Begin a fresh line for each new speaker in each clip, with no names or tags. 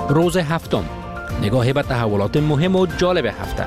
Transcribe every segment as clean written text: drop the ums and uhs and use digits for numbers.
روز هفتم، نگاهی به تحولات مهم و جالب هفته.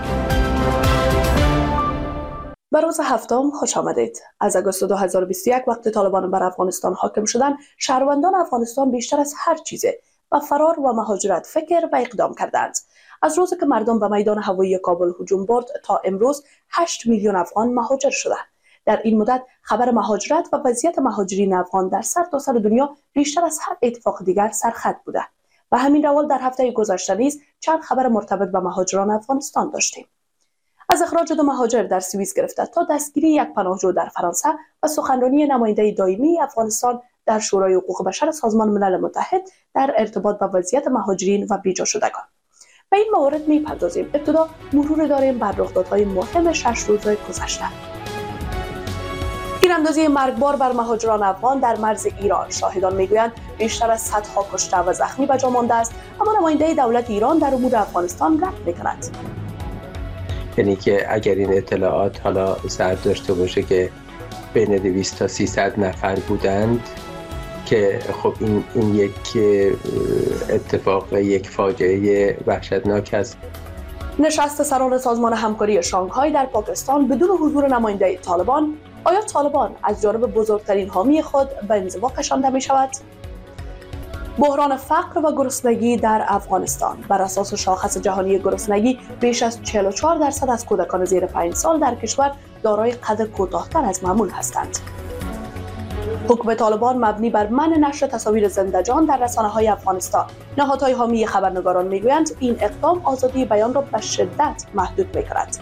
به روز هفتم خوش آمدید. از اگست 2021 وقتی طالبان بر افغانستان حاکم شدند، شهروندان افغانستان بیشتر از هر چیزه و فرار و مهاجرت فکر و اقدام کردند. از روزی که مردم به میدان هوایی کابل هجوم برد تا امروز 8 میلیون افغان مهاجر شدند. در این مدت خبر مهاجرت و وضعیت مهاجرین افغان در سرتاسر دنیا بیشتر از هر اتفاق دیگر سرخط بوده. و همین روال در هفته گذشته نیز چند خبر مرتبط به مهاجران افغانستان داشتیم. از اخراج 2 مهاجر در سوئیس گرفته تا دستگیری یک پناهجو در فرانسه و سخنرانی نماینده دائمی افغانستان در شورای حقوق بشر سازمان ملل متحد در ارتباط با وضعیت مهاجرین و بیجا شدگان. به این موارد می‌پردازیم. ابتدا مرور داریم بر رخدادهای مهم 6 روز گذشته. تیراندازی مرگبار بر مهاجران افغان در مرز ایران. شاهدان میگویند بیشتر از صدها کشته و زخمی به جا مانده است، اما نماینده دولت ایران در امور افغانستان رد می‌کند.
یعنی که اگر این اطلاعات حالا صحت داشته باشه که بین 200 تا 300 نفر بودند که خب این یک اتفاق، یک فاجعه وحشتناک است.
نشست سران سازمان همکاری شانگهای در پاکستان بدون حضور نماینده طالبان. آیا طالبان از جانب بزرگترین حامی خود به انزوا کشانده می شود؟ بحران فقر و گرسنگی در افغانستان. بر اساس شاخص جهانی گرسنگی بیش از 44% از کودکان زیر 5 سال در کشور دارای قد کوتاه‌تر از معمول هستند. حکم طالبان مبنی بر منع نشر تصاویر زنده‌جان در رسانه‌های افغانستان. نهادهای حامی خبرنگاران میگویند این اقدام آزادی بیان را به شدت محدود می‌کند.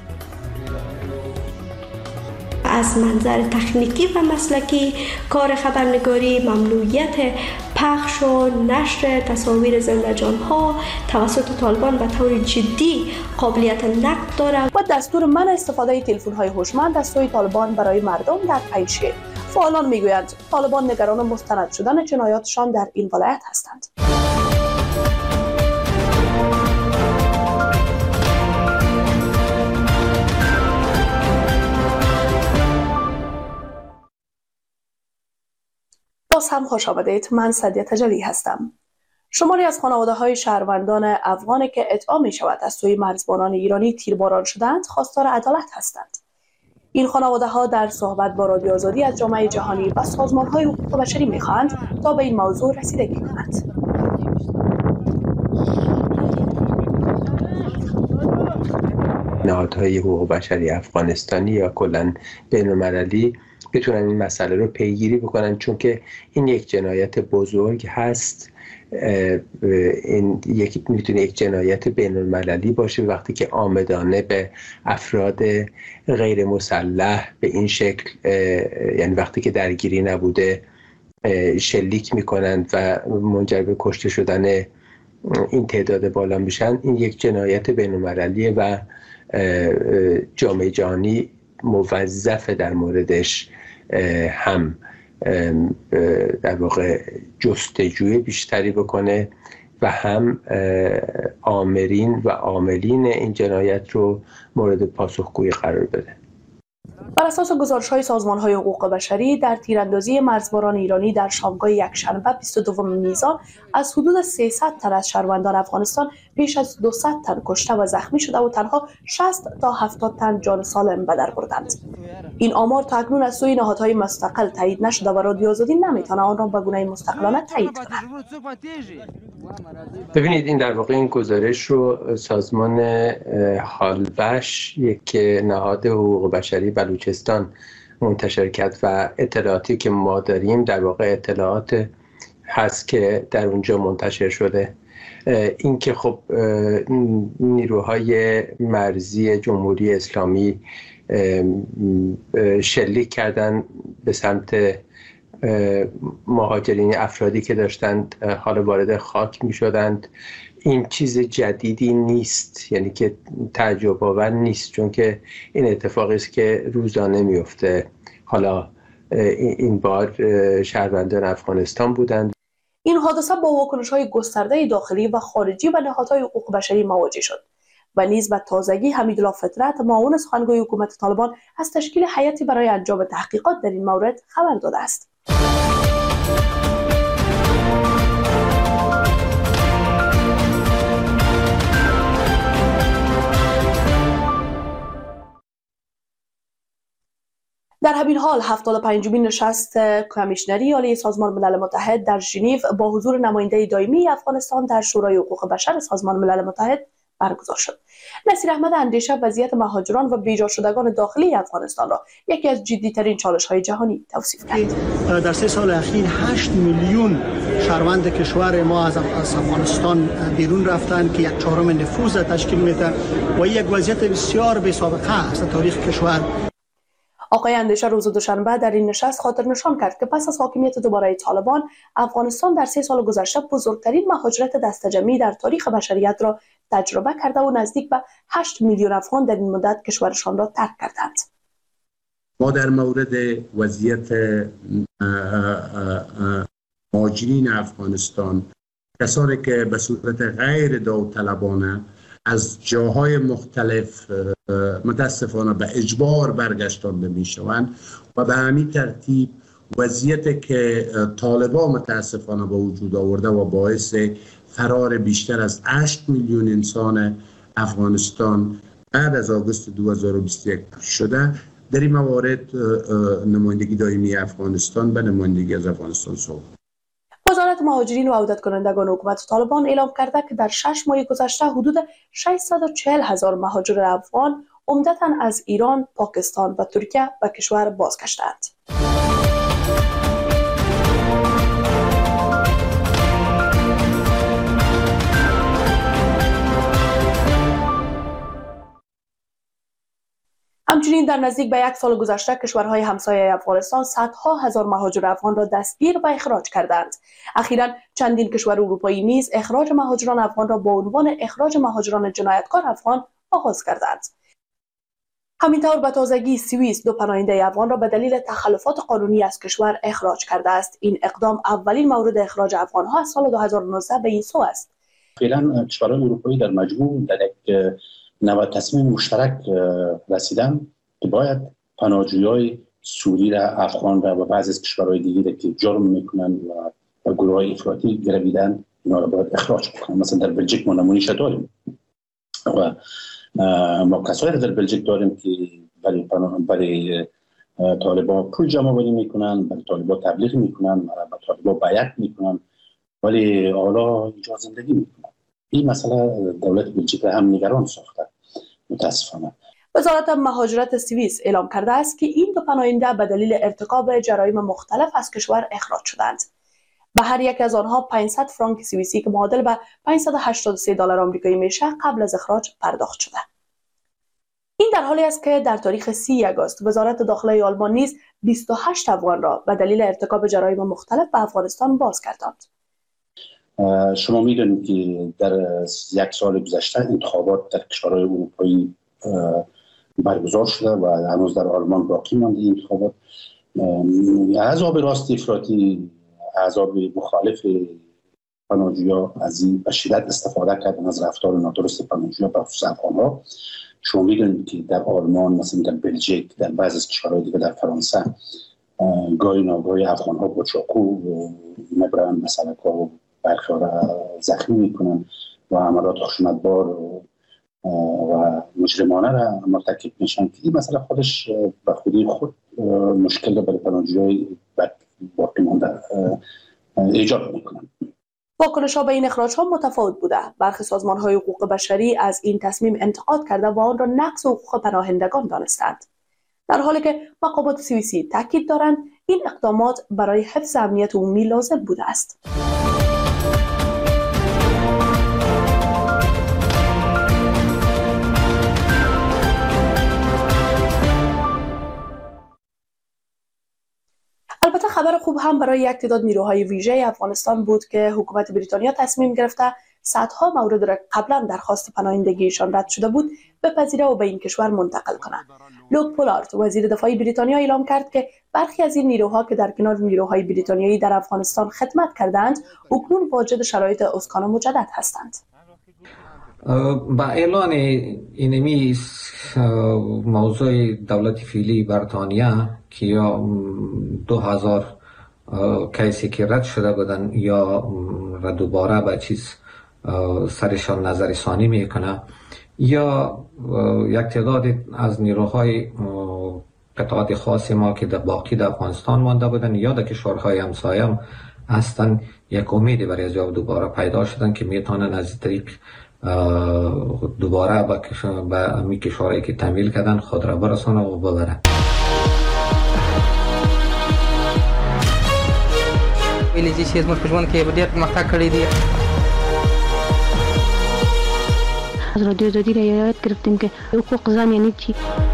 از منظر تکنیکی و مسلکی کار خبرنگاری ممنوعیت پخش و نشر تصاویر زنده‌جان‌ها توسط طالبان به طور جدی قابلیت نقد دارد
و دستور منع استفاده تلفن‌های هوشمند از سوی طالبان برای مردم در پنجشیر. فعالان میگویند طالبان نگران مستند شدن جنایاتشان در این ولایت هستند. باز هم خوش آمدید. من سعدیه تجلی هستم. شماری از خانواده‌های شهروندان افغانی که ادعا می‌شود از سوی مرزبانان ایرانی تیرباران شدند، خواستار عدالت هستند. این خانواده‌ها در صحبت با رادیو آزادی از جامعه جهانی و سازمان‌های حقوق بشری می‌خواهند تا به این موضوع رسیدگی کنند.
نهادهای حقوق بشری افغانستانی یا کلاً بین‌المللی بتونن این مسئله رو پیگیری بکنن، چون که این یک جنایت بزرگ هست. این میتونه یک جنایت بین‌المللی باشه وقتی که عامدانه به افراد غیر مسلح به این شکل، یعنی وقتی که درگیری نبوده، شلیک میکنند و منجر به کشته شدن این تعداد بالا میشن. این یک جنایت بین‌المللیه و جامعه جهانی موظفه در موردش هم در واقع جستجوی بیشتری بکنه و هم آمرین و عاملین این جنایت رو مورد پاسخگویی قرار بده.
بر اساس گزارش‌های سازمان‌های حقوق بشری، در تیراندازی مرزباران ایرانی در شامگاه یکشنبه 22 میزان از حدود 300 تن از شهروندان افغانستان بیش از 200 تن کشته و زخمی شده و تنها 60 تا 70 تن جان سالم به در بردند. این آمار تا اکنون از سوی نهادهای مستقل تایید نشده و رادیو آزادی نمیتونه آن را به گونه مستقلانه تایید کند.
ببینید، این در واقع این گزارش رو سازمان هالوش، یک نهاد حقوق بشری بلوچستان، منتشر کرد و اطلاعاتی که ما داریم در واقع اطلاعات هست که در اونجا منتشر شده. این که خب نیروهای مرزی جمهوری اسلامی شلیک کردن به سمت مهاجرین، افرادی که داشتند حالا وارد خاک می شدند، این چیز جدیدی نیست، یعنی که تعجب آور نیست، چون که این اتفاقی است که روزانه میفته. حالا این بار شهروندان افغانستان بودند.
این حادثه با واکنش‌های گسترده داخلی و خارجی و نهادهای حقوق بشری مواجه شد و نیز به تازگی حمیدالله فطرت، معاون سخنگوی حکومت طالبان، از تشکیل هیئتی برای انجام تحقیقات در این مورد خبر داده است. در همین حال 75مین نشست کمیشنری عالی سازمان ملل متحد در ژنو با حضور نماینده دائمی افغانستان در شورای حقوق بشر سازمان ملل متحد برگزار شد. نصیر احمد اندیشه وضعیت مهاجران و بیجا شدگان داخلی افغانستان را یکی از جدی‌ترین چالش‌های جهانی توصیف کرد.
در 3 سال اخیر 8 میلیون شهروند کشور ما از افغانستان بیرون رفتند که 1/4 نفوذ تشکیل میده و یک وضعیت بسیار بی‌سابقه است در تاریخ کشور.
آقای اندیشه روز دوشنبه در این نشست خاطر نشان کرد که پس از حاکمیت دوباره طالبان، افغانستان در 3 سال گذشته بزرگترین مهاجرت دسته‌جمعی در تاریخ بشریت را تجربه کرده و نزدیک به 8 میلیون افغان در این مدت کشورشان را ترک کردند.
ما در مورد وضعیت مهاجرین افغانستان، کسانی که به صورت غیر داوطلبانه از جاهای مختلف متاسفانه به اجبار برگشتانده می شوند و به همین ترتیب وضعیتی که طالبان متاسفانه به وجود آورده و باعث فرار بیشتر از 8 میلیون انسان افغانستان بعد از آگوست 2021 شده، در این موارد نمایندگی دائمی افغانستان به نمایندگی از افغانستان صحبت.
وزارت مهاجرین و عودت کنندگان حکومت طالبان اعلام کرده که در 6 ماه گذشته حدود 640,000 مهاجر افغان عمدتاً از ایران، پاکستان و ترکیه به کشور بازگشتند. همچنین در نزدیک به 1 سال گذشته کشورهای همسایه افغانستان صدها هزار مهاجر افغان را دستگیر و اخراج کردند. اخیراً چندین کشور اروپایی نیز اخراج مهاجران افغان را با عنوان اخراج مهاجران جنایتکار افغان آغاز کردند. همینطور به تازگی سوئیس 2 پناهنده افغان را به دلیل تخلفات قانونی از کشور اخراج کرده است. این اقدام اولین مورد اخراج افغان‌ها از سال 2019 به این سو است.
فعلا کشورهای اروپایی در مجموع در یک نوع تصمیم مشترک رسیدن که باید پناهجویان سوری را، افغان را و بعضی از کشورهای دیگه که جرم میکنن و گروه‌های افراطی گرویدن، اینا را باید اخراج کنن. مثلا در بلژیک ما نمونه‌اش داریم و ما کسایی در بلژیک داریم که برای طالبان پول جمع آوری میکنن، برای طالبان تبلیغ میکنن، برای طالبان بیعت میکنن، ولی حالا اینجا زندگی میکنن. این مسئله دولت بلژیک هم نگران ساخته متاسفانه.
وزارت مهاجرت سوئیس اعلام کرده است که این 2 پناهنده به دلیل ارتکاب جرایم مختلف از کشور اخراج شدند. به هر یک از آنها 500 فرانک سوئیسی که معادل به $583 آمریکایی میشه قبل از اخراج پرداخت شده. این در حالی است که در تاریخ 30 آگوست وزارت داخلی آلمان نیز 28 افغان را به دلیل ارتکاب جرایم مختلف به افغانستان بازگرداند.
شما میدونید که در 1 سال گذشته انتخابات در کشورهای اروپایی برگزار شده و هنوز در آلمان باقی مانده انتخابات. احزاب راست افراطی، احزاب مخالف پناهجویان از این به شدت استفاده کردن از رفتار نادرست پناهجویان به خصوص افغان‌ها. شما میدونید که در آلمان، مثلا در بلژیک، در بعضی از کشورهای دیگه، در فرانسه گاهی ناگاهی افغان‌ها با چاقو میبرن مسلک‌ها و برخی را زخمی میکنن و عملات خشونتبار و مجرمانه را مرتکب میشن که این مسئله خودش به خودی خود مشکل را برای پناهجویان باقی مانده ایجاد میکنن.
واکنش‌ها به این اخراج‌ها متفاوت بوده. برخی سازمان‌های حقوق بشری از این تصمیم انتقاد کرده و آن را نقض حقوق پناهندگان دانستند. در حالی که مقامات سوئیسی تاکید دارند این اقدامات برای حفظ امنیت عمومی لازم بوده است. البته خبر خوب هم برای یک تعداد نیروهای ویژه افغانستان بود که حکومت بریتانیا تصمیم گرفته صدها مورد را قبلا درخواست پناهندگیشان رد شده بود بپذیره و به این کشور منتقل کنند. لوک پولارد وزیر دفاع بریتانیا اعلام کرد که برخی از این نیروها که در کنار نیروهای بریتانیایی در افغانستان خدمت کردند اکنون واجد شرایط اسکان مجدد هستند.
با اعلان اینمی موضوع دولت فعلی بریتانیا که یا 2000 کیسی که رد شده بودن یا دوباره به چیز سرشان نظر ثانی میکنه یا یک تعداد از نیروهای قطعات خاص ما که باقی در افغانستان مانده بودن یا در کشورهای همسایه هم هستن، یک امید برای از دوباره پیدا شدن که میتونن از طریق دوباره به می کشورهایی که تمویل کردن خود را برسانه و ببرن.
ویلې چې زموږ په ژوند کې ډېر پرمختګ کړی دی.
از رادیو آزادی را یاد گرفتیم که حقوق زن یعنی چی.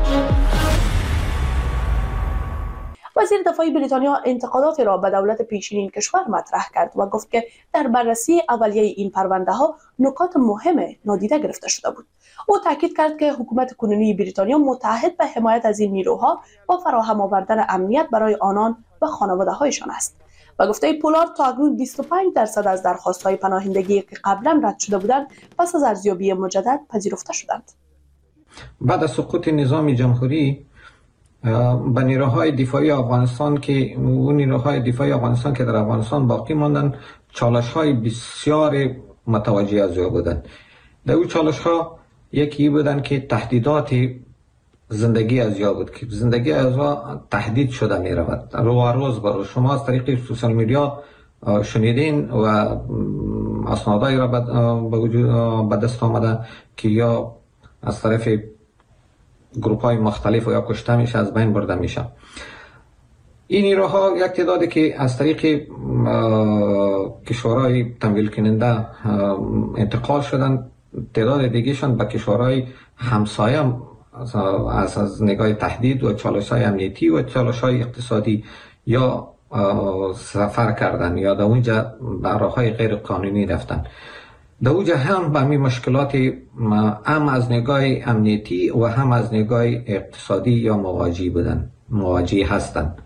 وزیر دفاع بریتانیا انتقادات را به دولت پیشین کشور مطرح کرد و گفت که در بررسی اولیه این پرونده ها نکات مهم نادیده گرفته شده بود. او تاکید کرد که حکومت کنونی بریتانیا متعهد به حمایت از این نیروها و فراهم آوردن امنیت برای آنان و خانواده هایشان است. و گفته پولارد تا اکنون 25% از درخواست‌های پناهندگی که قبلا رد شده بودند پس از ارزیابی مجدد پذیرفته شدند.
بعد از سقوط نظام جمهوری به نیروهای دفاعی افغانستان که در افغانستان باقی ماندن، چالش‌های بسیار متوجه از او بودند. در اون چالش‌ها یکی بودن که تهدیدات زندگی از یا بود که زندگی از تهدید شده می رود روز برای شما از طریق سوشال میدیا شنیدین و اسنادایی را به دست آمده که یا از طرف گروپ های مختلف و یا کشته میشه، از بین برده میشه. این نیروها یک تعدادی که از طریق کشورهای تمویل کننده انتقال شدن، تعداد دیگهشان به کشورهای همسایه از نگاه تهدید و چالش‌های امنیتی و چالش‌های اقتصادی یا سفر کردن یا در اونجا به راه‌های غیر قانونی رفتن. در اونجا هم به همین مشکلات هم از نگاه امنیتی و هم از نگاه اقتصادی یا مواجه هستند.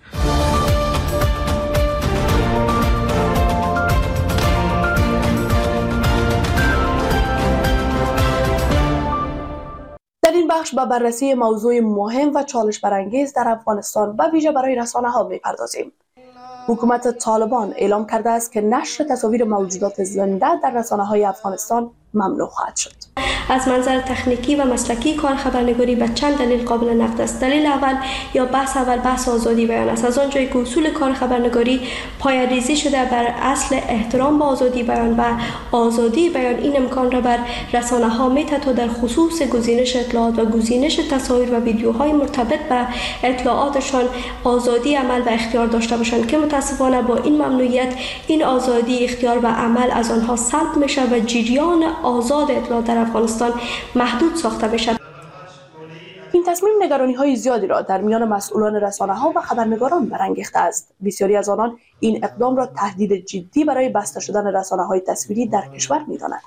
در این بخش به بررسی موضوع مهم و چالش برانگیز در افغانستان و ویژه برای رسانه‌ها می‌پردازیم. حکومت طالبان اعلام کرده است که نشر تصاویر موجودات زنده در رسانه‌های افغانستان ممنوع خواهد شد.
از منظر تکنیکی و مسلکی کار خبرنگاری به چند دلیل قابل نقد است. دلیل اول یا بحث آزادی بیان است. از آنجایی که اصول کار خبرنگاری پایه‌ریزی شده بر اصل احترام به آزادی بیان و آزادی بیان، این امکان را بر رسانه‌ها می‌دهد تا در خصوص گزینش اطلاعات و گزینش تصاویر و ویدیوهای مرتبط به اطلاعاتشان آزادی عمل و اختیار داشته باشند که متاسفانه با این ممنوعیت این آزادی اختیار و عمل از آنها سلب میشه و جریان آزاد اطلاعات در افغانستان محدود ساخته بشد.
این تصمیم نگرانی‌های زیادی را در میان مسئولان رسانه‌ها و خبرنگاران برانگیخته است. بسیاری از آنان این اقدام را تهدید جدی برای بسته شدن رسانه‌های تصویری در کشور می‌دانند.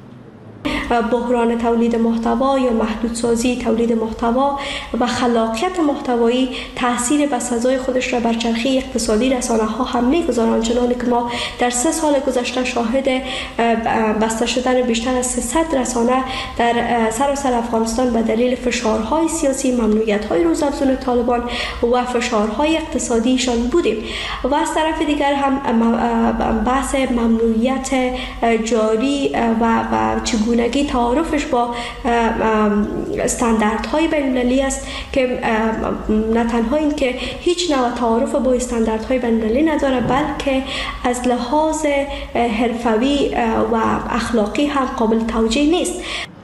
بحران تولید محتوا یا محدودسازی تولید محتوا و خلاقیت محتوایی تاثیر بسزای خودش را بر چرخه اقتصادی رسانه‌ها هم می‌گذارند، چنانکه که ما در 3 سال گذشته شاهد بسته شدن بیشتر از 300 رسانه در سراسر افغانستان به دلیل فشارهای سیاسی، ممنوعیت‌های روزافزون طالبان و فشارهای اقتصادیشان بودیم. و از طرف دیگر هم بحث ممنوعیت جاری و چگونگی تعارفش با استانداردهای بین‌المللی است که نه تنها این که هیچ نوع تعارف با استانداردهای بین‌المللی نداره، بلکه از لحاظ حرفوی و اخلاقی هم قابل توجیه نیست.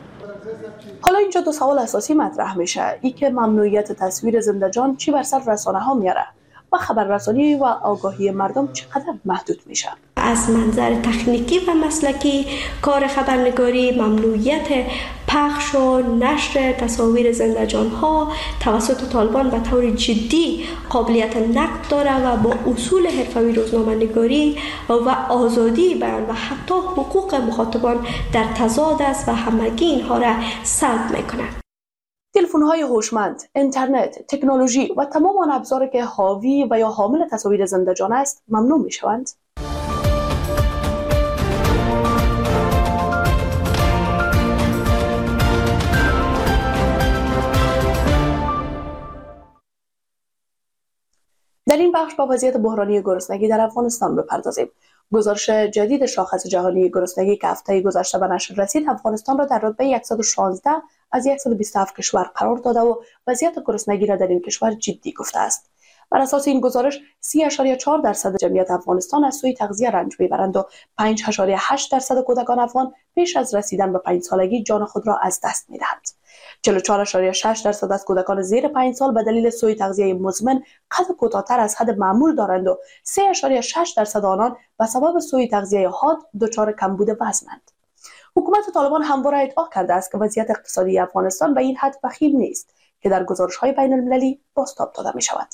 حالا اینجا 2 سوال اساسی مطرح میشه. ای که ممنوعیت تصویر زنده جان چی بر سر رسانه‌ها میاره و خبررسانی و آگاهی مردم چقدر محدود میشه؟
از منظر تکنیکی و مسلکی کار خبرنگاری ممنوعیت پخش و نشر تصاویر زنده جان‌ها توسط طالبان به طور جدی قابلیت نقد داره و با اصول حرفه‌ای روزنامه‌نگاری و آزادی بیان و حتی حقوق مخاطبان در تضاد است و همگی اینها را سلب میکنه.
تلفن‌های هوشمند، اینترنت، تکنولوژی و تمام آن ابزاری که حاوی و یا حامل تصاویر زنده جان است ممنوع می‌شوند. در این بخش با وضعیت بحرانی گرسنگی در افغانستان بپردازیم. گزارش جدید شاخص جهانی گرسنگی که هفته گذشته به نشر رسید، افغانستان را در رتبه 116 از 127 کشور قرار داده و وضعیت گرسنگی را در این کشور جدی گفته است. بر اساس این گزارش 30.4% جمعیت افغانستان از سوی تغذیه رنج میبرند و 5.8% کودکان افغان پیش از رسیدن به 5 سالگی جان خود را از دست میدهند. 44.6% از کودکان زیر 5 سال به دلیل سوء تغذیه مزمن قد کوتاه‌تر از حد معمول دارند و 3.6% آنان به سبب سوء تغذیه حاد دچار کمبود وزنند. حکومت طالبان همواره ادعا کرده است که وضعیت اقتصادی افغانستان به این حد وخیم نیست که در گزارش‌های بین‌المللی بازتاب داده می‌شود.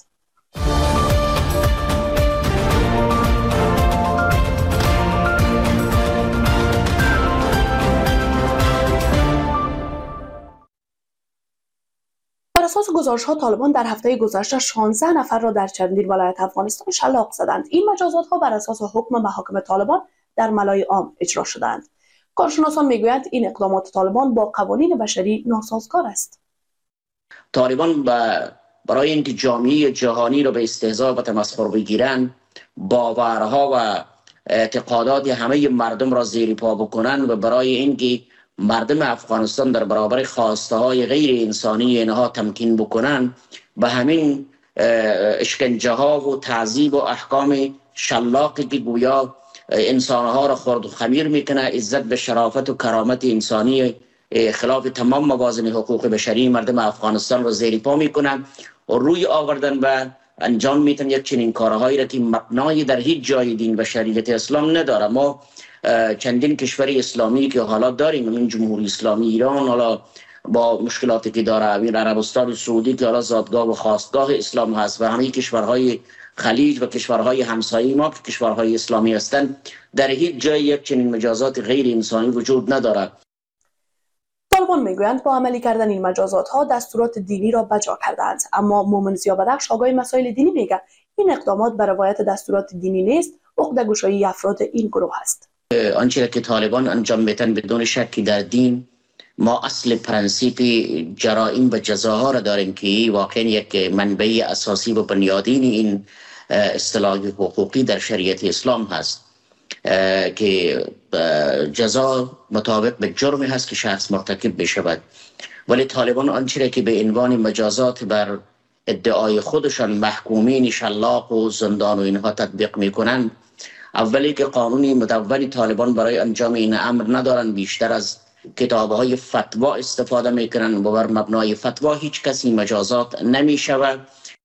بر اساس گزارش‌ها طالبان در هفته گذشته 16 نفر را در چندین ولایت افغانستان شلاق زدند. این مجازات‌ها بر اساس حکم محاکم طالبان در ملای عام اجرا شدند. کارشناسان میگویند این اقدامات طالبان با قوانین بشری ناسازگار است.
طالبان برای اینکه جامعه جهانی را به استهزاء و تمسخر بگیرند، باورها و اعتقادات همه مردم را زیر پا بکنند و برای اینکه مردم افغانستان در برابر خواسته های غیر انسانی اینها تمکین بکنند، به همین اشکنجه ها و تعذیب و احکام شلاقی که گویا انسانها را خرد و خمیر میکنه، عزت به شرافت و کرامت انسانی خلاف تمام موازین حقوق بشری مردم افغانستان را زیر پا میکنه و روی آوردن و انجام میتن یک چنین کارهایی را که مبنای در هیچ جای دین و شریعت اسلام نداره. ما چندین کشور اسلامی که حالا داریم، این جمهوری اسلامی ایران حالا با مشکلاتی که داره، این عربستان سعودی که حالا زادگاه و خواستگاه اسلام هست و همه کشورهای خلیج و کشورهای همسایه ما که کشورهای اسلامی هستند، در هیچ جای یک چنین مجازات غیر انسانی وجود ندارد.
طالبان میگویند با عملی کردن این مجازات ها دستورات دینی را بجا کردند، اما مومن ضیا بدخش آگاه مسائل دینی میگه این اقدامات به روایت دستورات دینی نیست، عقده‌گشایی افراد این گروه است.
آنچه که طالبان انجام میدن بدون شکی در دین، ما اصل پرنسیپ جرائم و جزاها را داریم که واقعا یک منبع اساسی و بنیادین این اصطلاح حقوقی در شریعت اسلام هست که جزا مطابق به جرمی هست که شخص مرتکب بشود. ولی طالبان آنچه که به عنوان مجازات بر ادعای خودشان محکومین شلاق و زندان و اینها تطبیق میکنند، اولی که قانونی مدون طالبان برای انجام این امر ندارن، بیشتر از کتاب‌های فتوا استفاده میکنن و بر مبنای فتوا هیچ کسی مجازات نمیشود.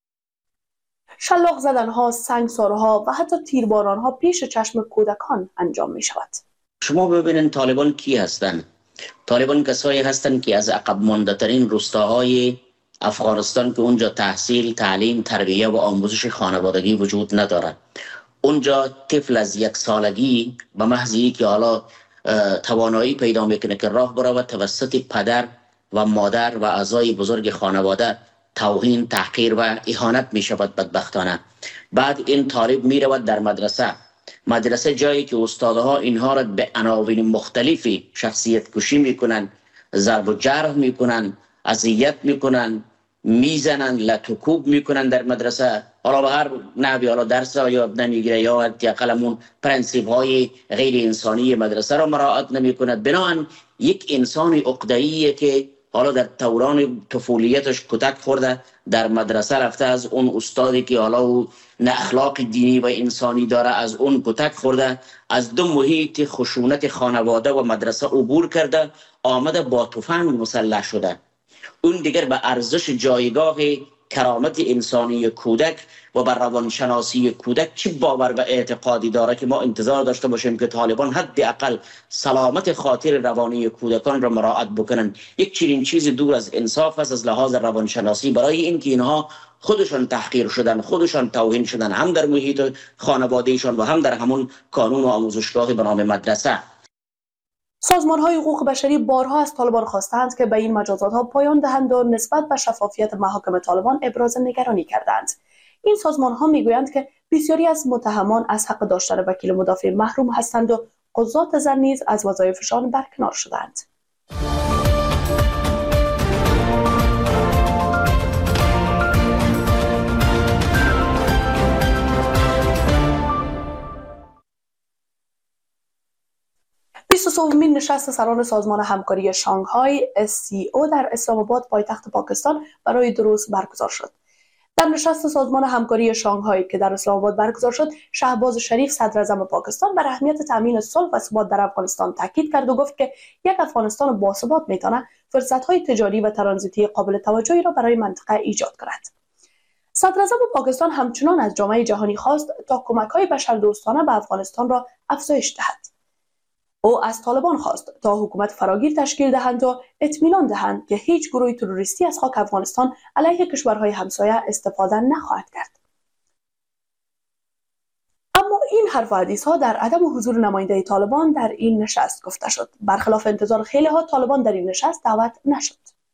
شلاق زدنها، سنگسارها و حتی تیربارانها پیش چشم کودکان انجام می شود.
شما ببینید طالبان کی هستند؟ طالبان کسایی هستند که از عقب مانده ترین روستاهای افغانستان که اونجا تحصیل، تعلیم، تربیه و آموزش خانوادگی وجود ندارد. اونجا طفل از 1 سالگی به محض اینکه حالا توانایی پیدا میکنه که راه برود، توسط پدر و مادر و اعضای بزرگ خانواده توهین، تحقیر و اهانت می شود بدبختانه. بعد این طالب می رود در مدرسه جایی که استادها اینها را به عناوین مختلفی شخصیت کشی می کنند، ضرب و جرح می کنند، اذیت می کنند، میزنند، لطوکوب میکنن در مدرسه. حالا به هر نحوی حالا درس را یاد نمیگیره یا حداقل پرنسیپ های غیر انسانی مدرسه را مراعات نمیکند. بنابراین یک انسان عقده‌ایه که حالا در دوران طفولیتش کتک خورده، در مدرسه رفته، از اون استادی که حالا نه اخلاق دینی و انسانی داره از اون کتک خورده، از دو محیط خشونت خانواده و مدرسه عبور کرده، آمده با تفنگ مسلح شده. اون دیگر به ارزش جایگاه کرامت انسانی کودک و بر روانشناسی کودک چه باور و اعتقادی داره که ما انتظار داشته باشیم که طالبان حداقل سلامت خاطر روانی کودکان را مراعات بکنن. یک چنین چیز دور از انصاف است از لحاظ روانشناسی، برای اینکه اینها خودشان تحقیر شدن، خودشان توهین شدن، هم در محیط خانوادهشان و هم در همون کانون و آموزشگاه به نام مدرسه.
سازمان‌های حقوق بشری بارها از طالبان خواستند که به این مجازات‌ها پایان دهند و نسبت به شفافیت محاکم طالبان ابراز نگرانی کردند. این سازمان‌ها می‌گویند که بسیاری از متهمان از حق داشتن وکیل مدافع محروم هستند و قضات زن نیز از وظایفشان برکنار شدند. 23مین نشست سران سازمان همکاری شانگهای SCO در اسلام آباد پایتخت پاکستان برای 2 روز برگزار شد. در نشست سازمان همکاری شانگهای که در اسلام آباد برگزار شد، شهباز شریف صدر اعظم پاکستان بر اهمیت تامین صلح و ثبات در افغانستان تاکید کرد و گفت که یک افغانستان باثبات میتونه فرصت‌های تجاری و ترانزیتی قابل توجهی را برای منطقه ایجاد کند. صدر اعظم پاکستان همچنان از جامعه جهانی خواست تا کمک‌های بشردوستانه به افغانستان را افزایش دهد. او از طالبان خواست تا حکومت فراگیر تشکیل دهند و اطمینان دهند که هیچ گروه تروریستی از خاک افغانستان علیه کشورهای همسایه استفاده نخواهد کرد. اما این حرف و حدیث‌ها در عدم حضور نماینده طالبان در این نشست گفته شد. برخلاف انتظار خیلی‌ها، طالبان در این نشست دعوت نشد.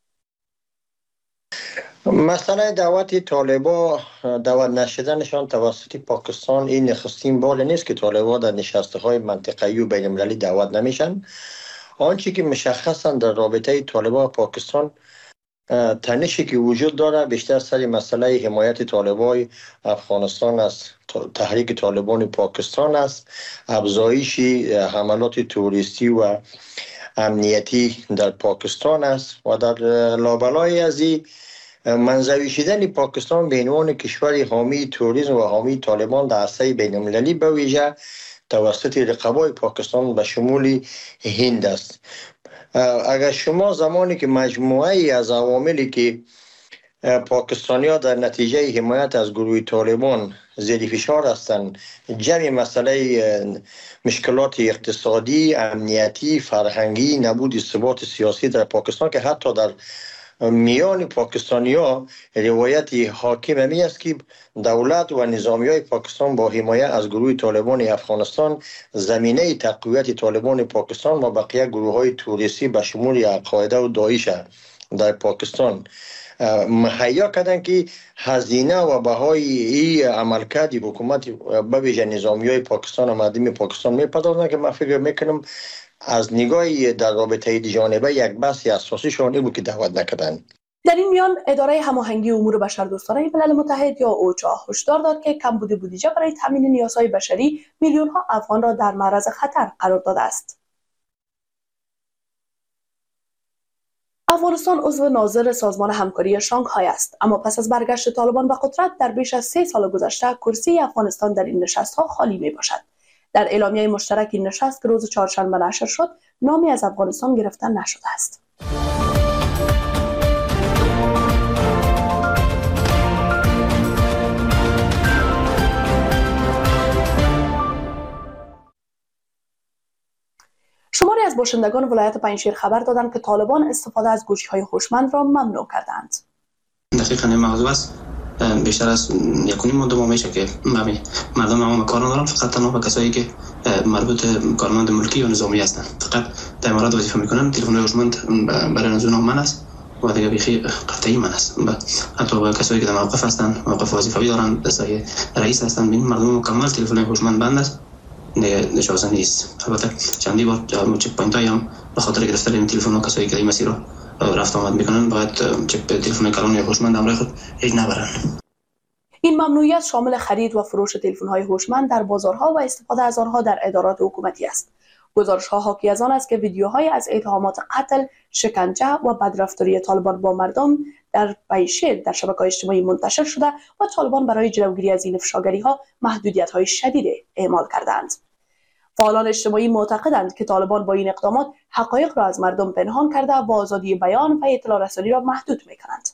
مسئله دعوت طالبان دعوت نشدنشان توسط پاکستان این نخستین بار نیست که طالبان در نشست‌های منطقه‌ای و بین‌المللی دعوت نمیشن. آنچه که مشخصاً در رابطه طالبان و پاکستان تنشی که وجود داره بیشتر سر مسئله حمایت طالبان افغانستان از تحریک طالبان پاکستان است، افزایش حملات توریستی و امنیتی در پاکستان است و در لابلای از این منزوی شدن پاکستان به عنوان کشور حامی توریسم و حامی طالبان در عرصه بین‌المللی به ویژه توسط رقبای پاکستان به شمول هند است. اگر شما زمانی که مجموعه از عواملی که پاکستانی‌ها در نتیجه حمایت از گروه طالبان زیر فشار هستند، جمع مسئله مشکلات اقتصادی، امنیتی، فرهنگی، نبود ثبات سیاسی در پاکستان که حتی در میان پاکستانی‌ها روایت حاکم همی است که دولت و نظامی‌های پاکستان با حمایت از گروه طالبان افغانستان زمینه تقویت طالبان پاکستان و بقیه گروه‌های توریستی به شمول القاعده و داعش در پاکستان مهیا کردن که هزینه و بهای این عملکرد حکومت به ویژه نظامی‌های پاکستان و مردم پاکستان میپردازند که من فکر میکنم از نگاه در رابطه جانبه یک بحث اساسی شونه بود که دعوت نکردن.
در این میان اداره هماهنگی امور بشردوستانه ملل متحد یا اوچا هشدار داد که کمبود بودجه برای تامین نیازهای بشری میلیون‌ها افغان را در معرض خطر قرار داده است. افغانستان عضو ناظر سازمان همکاری شانگهای است، اما پس از برگشت طالبان به قدرت در بیش از 3 سال گذشته کرسی افغانستان در این نشست‌ها خالی میباشد. در اعلامیه مشترک این نشست که روز چهارشنبه نشر شد، نامی از افغانستان گرفته نشده است. شماری از باشندگان ولایت پنجشیر خبر دادند که طالبان استفاده از گوشی‌های هوشمند را ممنوع کردند.
دقیقاً این موضوع است. بیشتر از 1.5 ماه دو ماه میشه که مردم عوام کار ندارن، فقط تنها به کسایی که مربوط کارمند ملکی و نظامی هستن فقط در امارات وظیفه میکنن. تلفن هوشمند برای از اونها من است و دیگه بیخی قطعی من است. حتی با کسایی که در موقف هستن، موقف وظیفه‌ای دارن، دستای رئیس هستن، ببین مردم مکمل تلفن هوشمند بند است، دیگه شازه نیست. البته چندی بار چک پوینت هم به خاطر گرفتن این تلفن کسایی که این مسیر رو رفت آمد میکنن باید چک تلفن کلان هوشمند همراه خود هیچ نبرن.
این ممنوعیت شامل خرید و فروش تلفن‌های هوشمند در بازارها و استفاده از آنها در ادارات حکومتی است. گزارش‌ها حاکی از آن است که ویدیوهای از اتهامات قتل، شکنجه و بدرفتاری طالبان با مردم در پنجشیر در شبکه‌های اجتماعی منتشر شده و طالبان برای جلوگیری از این افشاگری‌ها محدودیت‌های شدید اعمال کردند. فعالان اجتماعی معتقدند که طالبان با این اقدامات حقایق را از مردم پنهان کرده و آزادی بیان و اطلاع رسانی را محدود می‌کنند.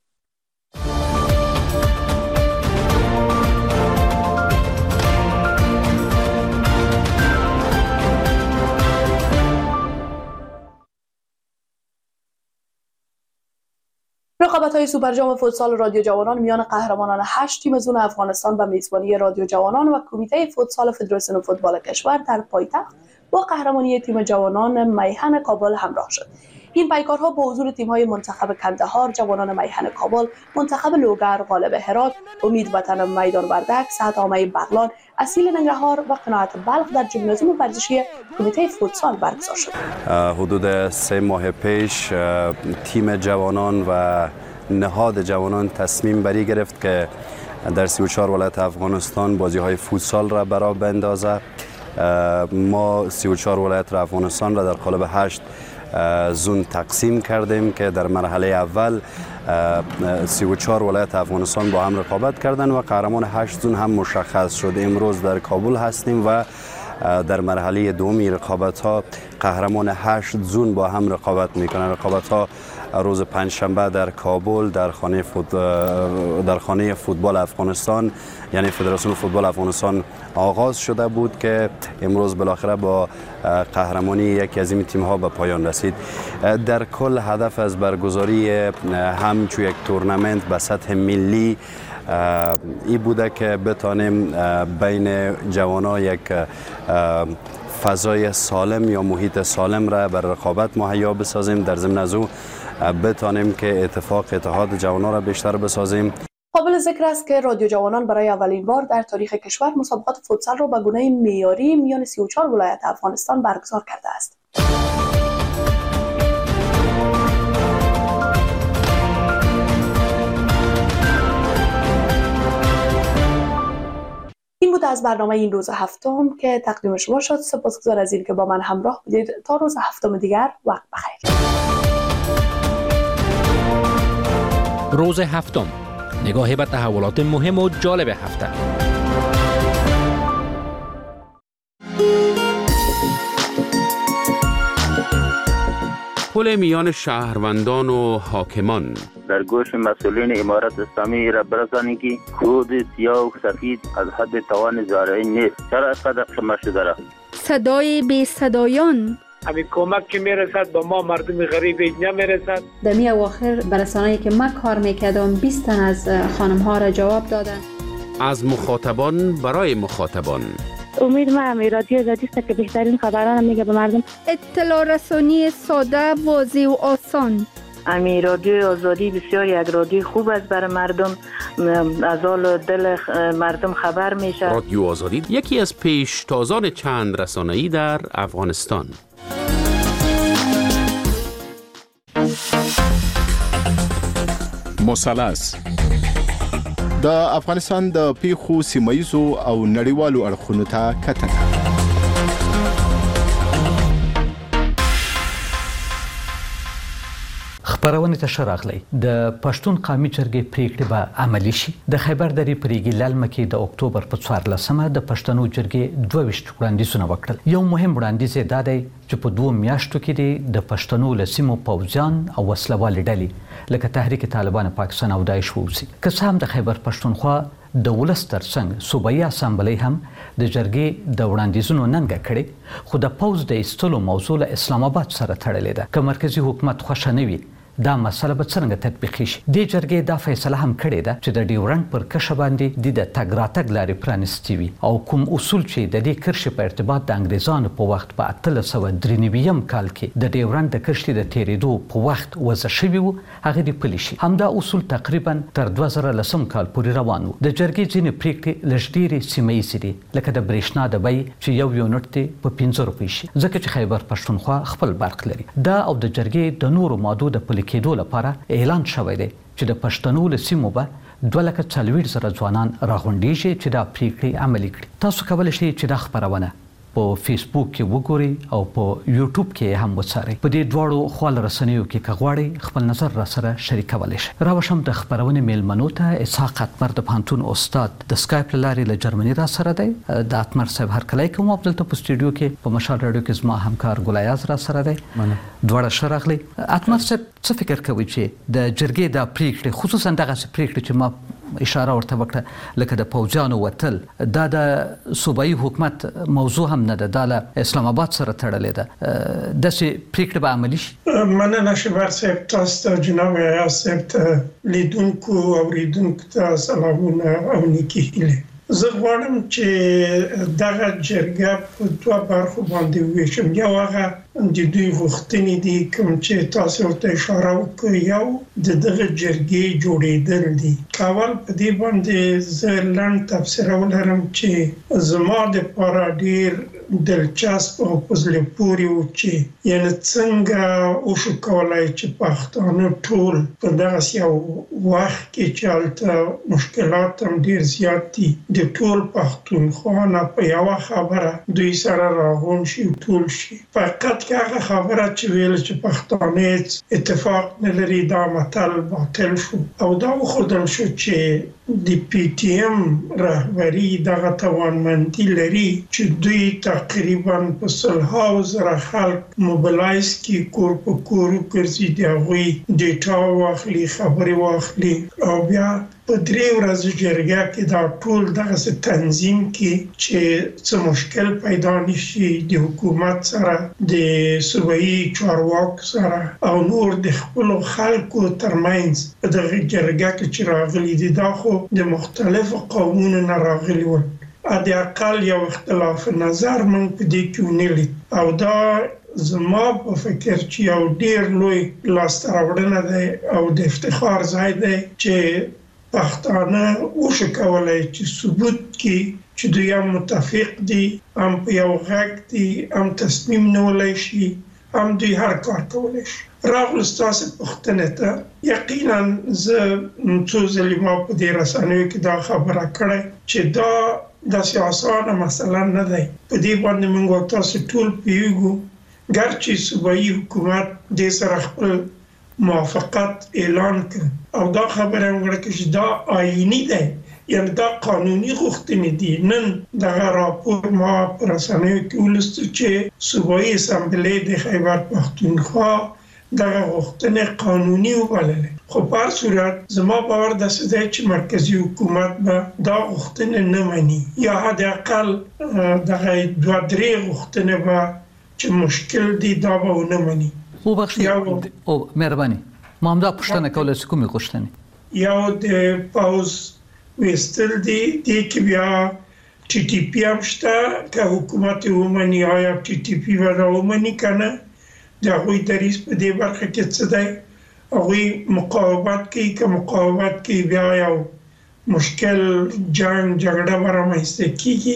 رقابت‌های سوپرجام فوتسال رادیو جوانان میان قهرمانان 8 تیم زون افغانستان و میزبانی رادیو جوانان و کمیته فوتسال فدراسیون فوتبال کشور در پایتخت با قهرمانی تیم جوانان میهن کابل همراه شد. این پیکارها با حضور تیم‌های منتخب کندهار، جوانان میهن کابل، منتخب لوگر، غالب هرات، امید وطن میدان وردک، سعدآمه بغلان، اصیل ننگرهار و قناعت بلخ در ژیمنازیوم ورزشی کمیته فوتسال برگزار شد.
حدود 3 ماه پیش تیم جوانان و نهاد جوانان تصمیم بری گرفت که در 34 ولایت افغانستان بازی‌های فوتسال را برا بندازه ما 34 ولایت را افغانستان را در قالب 8 زون تقسیم کردیم که در مرحله اول 34 ولایت افغانستان با هم رقابت کردند و قهرمان 8 زون هم مشخص شد. امروز در کابل هستیم و در مرحله دومی رقابت ها قهرمان 8 زون با هم رقابت میکنند. رقابت ها روز پنجشنبه در کابل در خانه فوتبال افغانستان یعنی فدراسیون فوتبال افغانستان آغاز شده بود که امروز بالاخره با قهرمانی یکی از این تیم ها به پایان رسید. در کل هدف از برگزاری همچو یک تورنمنت به سطح ملی ای بوده که بتانیم بین جوانان یک فضای سالم یا محیط سالم را بر رقابت مهیا بسازیم. در ضمن از او بتانیم که اتحاد جوانان را بیشتر بسازیم.
قابل ذکر است که رادیو جوانان برای اولین بار در تاریخ کشور مسابقات فوتسال را به گونه معیاری میان 34 ولایت افغانستان برگزار کرده است. این بود از برنامه این روز هفتم که تقدیم شما شد. سپاسگزار از این که با من همراه بودید. تا روز هفتم دیگر وقت بخیر.
روز هفتم، نگاهی به تحولات مهم و جالب هفته.
پل میان شهروندان و حاکمان.
در گوش مسئولین امارت اسلامی را برسانید که کود سیاه و سفید از حد توان زارعی نیست. چرا اینقدر خمه شده را؟
صدای بی صدایان.
همین کمک که میرسد به ما مردم غریب نمیرسد.
در می اواخر برسانه‌ای که من کار میکردم 20 تن از خانم ها را جواب دادن.
از مخاطبان برای مخاطبان.
امید ما هم رادیو آزادی است که بهترین خبران میگه به مردم.
اطلاع رسانی ساده، واضح و آسان.
امی رادیو آزادی بسیار یک رادیو خوب است برای مردم، از حال دل مردم خبر میشه.
رادیو آزادی یکی از پیشتازان چند رسانه‌ای در افغانستان.
مثلث د افغانستان د پیښو سیمایزو او نړیوالو اړخونو ته کتنه.
خبرونه ته شراغلی د پښتون قومي جرګې پریکړه به عملی شي. د خیبر درې پریګي لالمه کې د اکتوبر په 14مه د پښتنو جرګې 22 وړاندیزونه وکړل. یو مهم وړاندیز دا دی چې په 2 میاشتو کې د پښتنو لسیمو پوځیان او وسلوال ډلې لکه تحریک طالبان پاکستان او داعش ووسی. که څه هم د خیبر پښتونخوا د ولس ترڅنګ صوبایي اسامبلۍ هم د جرګې د وړاندیزونو ننګه کړې، خو د پوځ د ایستلو موضوع له اسلام آباد سره تړلې ده. که مرکزی حکومت خوښه نه وي دا مسله به څنګه تطبیقي شي؟ دې جرګې دا فیصله هم کړې ده چې د ډیورنډ پر کرښه باندې د تګ راتګ لارې پرانیستې وي او کوم اصول چې د دې کرښې په ارتباط د انګریزانو په وخت په 1893 کال کې د ډیورنډ د کرښې د تیریدو په وخت وضع شوي وو هغه دې پلي شي. همدا اصول تقریبا تر 2010 کال پورې روان وو. د جرګې ځینې پریکړې لږ ډېرې سیمهییزې دي، لکه د برېښنا د بیې چې یو یونټ دی په 15 روپۍ شي، ځکه چې خیبر پښتونخوا خپل برق لري. دا او د جرګې د نورو مادو د پلي کېدو لپاره اعلان شوی دی چې د پښتنو له سیمو به 240,000 ځوانان راغونډېږي چې دا پریکړې عملي کړي. تاسو کولی شئ چې دا خپرونه په فیسبوک کې وګورئ او په یوټیوب کې هم وڅارئ. په دې دواړو خواله رسنیو کې که غواړئ خپل نظر را سره شریکولی شئ. راوشم د خپرونې میلمنو ته اسحاق اتمر د پوهنتون استاد د سکایپ له لارې له جرمني را سره دی. د اتمر صاحب هرکلی کوم او دلته په سټوډیو کې په مشال راډیو کې زما همکار ګلایاز را سره دی. دواړه ښه راغلئ. اتمر صاحب څه فکر کوئ چې د جرګې دا پریکړې خصوصا دغسې پریکړې چې ما اشاره ورته وکړه لکه د پوځیانو وتل دا د صوبایي حکومت موضوع هم نه ده، دا له اسلام آباد سره تړلې ده، داسې پریکړې به عملي شي؟
مننه شبر صاحب، تاسو ته جناب ایاز صاحب ته لیدونکو او اوریدونکو ته سلامونه او نیکې هیلې. زه غواړم چې دغه جرګه په دوه برخو باندې وویشم. یو هغه د دوی غوښتنې دي کوم چې تاسو ورته اشاره وکړئ، یو د دغه جرګې جوړېدل دي. اول په دې باندې زه لنډ تبصره ولرم چې زما دپاره ډېر دلچسپ او په زړه پورې و چې یعنې څنګه وشو کولای چې پښتانه ټول په دغسې یو وخت کې چې هلته مشکلات هم ډېر زیات دي د ټول پښتونخوا نه په یوه خبره دوی سره راغونډ شي ټول شي. په حقیقت کې هغه خبره چې ویل چې پښتانه هېڅ اتفاق نه لري دا متل باطل شو او دا وښودل شو چې د پی ټي ایم رهبري دغه توانمندي لري چې دوی تقریبا په سلهاو زره خلک موبلایز کړي، کور په کور وګرځي، د هغوی ډیټا واخلي، خبرې واخلي او بیا په 3 ورځو جرګه کې دا ټول دغسې تنظیم کړي چې څه مشکل پیدا نشي د حکومت سره، د صوبایي چارواکو سره او نور د خپلو خلکو ترمنځ په دغه جرګه کې چې راغلي دي دا خو د مختلفو قومونو نه راغلي ول. د اقل یو اختلاف نظر موږ په دې کې ونه لید او دا زما په فکر چې یو ډېر لوی لاسته راوړنه دی او د افتخار ځای دی چې پښتانه وشو کولی چې ثبوت کړي چې دوی هم متفق دي، هم په یو غږ دي، هم تصمیم نیولی شي، هم دوی هر کار کولی شي. راغلو ستاسې پوښتنې ته یقینا زه څو ځلې ما په دې رسنیو کې دا خبره کړې چې دا داسې اسانه مسله نه دی. په دې باندې موږ او تاسو ټول پوهېږو ګرچې صوبایي حکومت دې سره خپل موافقت اعلان کړ او دا خبره هم وکړه چې دا آییني دی، یعنې دا قانوني غوښتنې دي. نن دغه راپور ما په رسنیو کې ولوسته چې صوبایي اسامبلې د خیبر پښتونخوا دغه غوښتنې قانوني وبللې. خو په هر صورت زما باور داسې دی چې مرکزي حکومت به دا غوښتنې نه مني یا حداقل دغه 2-3 غوښتنې به چې مشکل دي دا به ونه مني.
او مهرباني ما همدا پوښتنه کوله چې کومې غوښتنې؟
یو د پوز ویستل دي، دې کې بیا ټي ټي پي هم شته که حکومت ومني آیا ټي ټي پي به دا ومني که نه، د هغوی دریځ په دې برخه کې څه دی، هغوی مقاومت کوي که مقاومت کوي بیا یو مشکل جنګ جګړه به رامنځته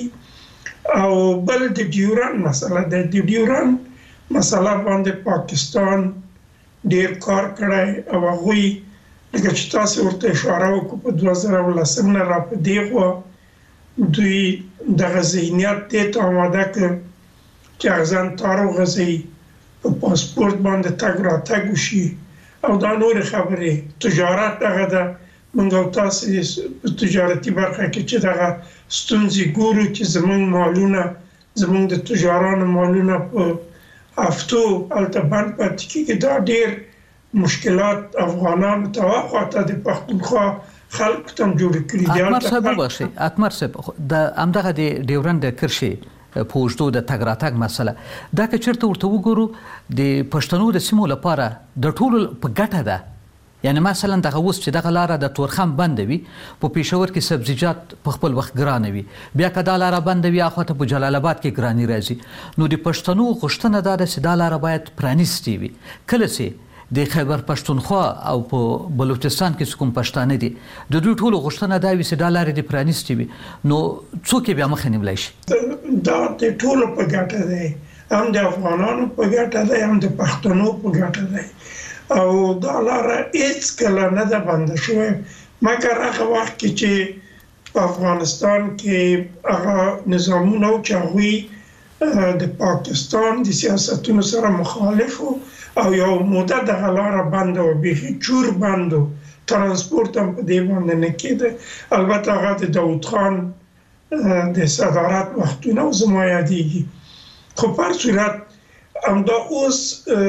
کیږي. او بل د ډیورند مسله ده. د ډیورند مسله باندې پاکستان ډیر کار کړی او هغوی لکه چې تاسو ورته اشاره وکړو په 2010 نه را په دې خوا دوی دغه ذهنیت دې ته آماده کړ چې اغزن تار وغځوي، په پاسپورت باندې تګ راتګ وشي او دا نورې خبرې. تجارت دغه ده، موږ او تاسو په تجارتي برخه کې چې دغه ستونزې ګورو چې زموږ مالونه، زموږ د تجارانو مالونه په هفتو هلته بند پاتې کېږي. دا ډېر مشکلات افغانانو ته واخواته د پښتونخوا خلکو ته هم جوړې کړي دي.
اتمر صاحب وبخښئ، اتمر صاحب د همدغه د ډیورند کرښې په اوږدو د تګ راتګ مسله دا که چېرته ورته وګورو د پښتنو د سیمو لپاره د ټولو په ګټه ده. یعنې مثلا دغه اوس چې دغه لاره د تورخم بنده وي، په پېښور کې سبزیجات په خپل وخت ګرانه وي، بیا که دا لاره بنده وي اخواته په جلال آباد کې ګراني راځي، نو د پښتنو غوښتنه دا ده چې دا لاره باید پرانیستې وي. کله چې د خیبر پښتونخوا او په بلوچستان کې کوم پښتانه دي د دوی ټولو غوښتنه دا وي چې دا لارې دې پرانیستې وي، نو څوک یې بیا مخه نیولی شي؟
دا د ټولو په ګټه دی، هم د افغانانو په ګټه دی، هم د پښتنو په ګټه دی او دا لاره هېڅکله نه ده بنده شوې مګر هغه وخت کې چې په افغانستان کې هغه نظامونه و چې هغوی د پاکستان د سیاستونو سره مخالف و او یو موده دغه لاره بنده و، بیخي چور بند و، ترانسپورت هم په دې باندې نه کېده. البته هغه د داود خان د صدارت وختونه زما یادېږي. خو په هر صورت همدا اوس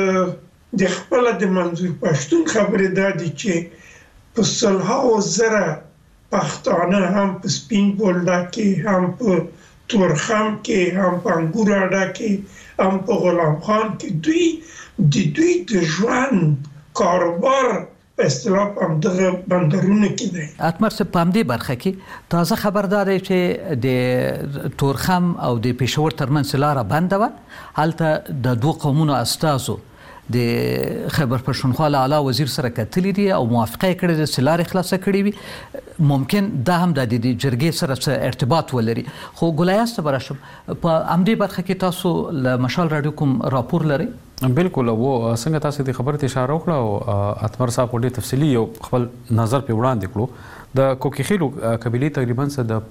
د خپله د منظور پښتون خبرې دا دي چې په سلهاو زره پښتانه هم په سپین بولدک کې، هم په تورخم کې، هم په انګور اډه کې، هم په غلام خان کې دوی د ژوند کاروبار په اصطلاح په همدغه بندرونو کې دی.
اتمر صاحب په همدې برخه کې تازه خبر دا دی چې د تورخم او د پېښور ترمنځ لاره بنده وه، هلته د 2 قومونو استازو د خیبر پښتونخوا له اعلی وزیر سره کتلې دي او موافقه کړې ده چې لارې خلاصه کړې وي. ممکن دا هم د جرګې سره ارتباط ولري. خو ګلایاس ته براشم په امدې برخه کې تاسو له مشال رادیو کوم راپور لرئ؟
بالکل و څنګه تاسو د خبرې اشاره وکړه او اتمر صاحب ډېر تفصیلي یو خپل نظر په وړاندې کړو. د کوکیخیلو قبیلې تقریبا د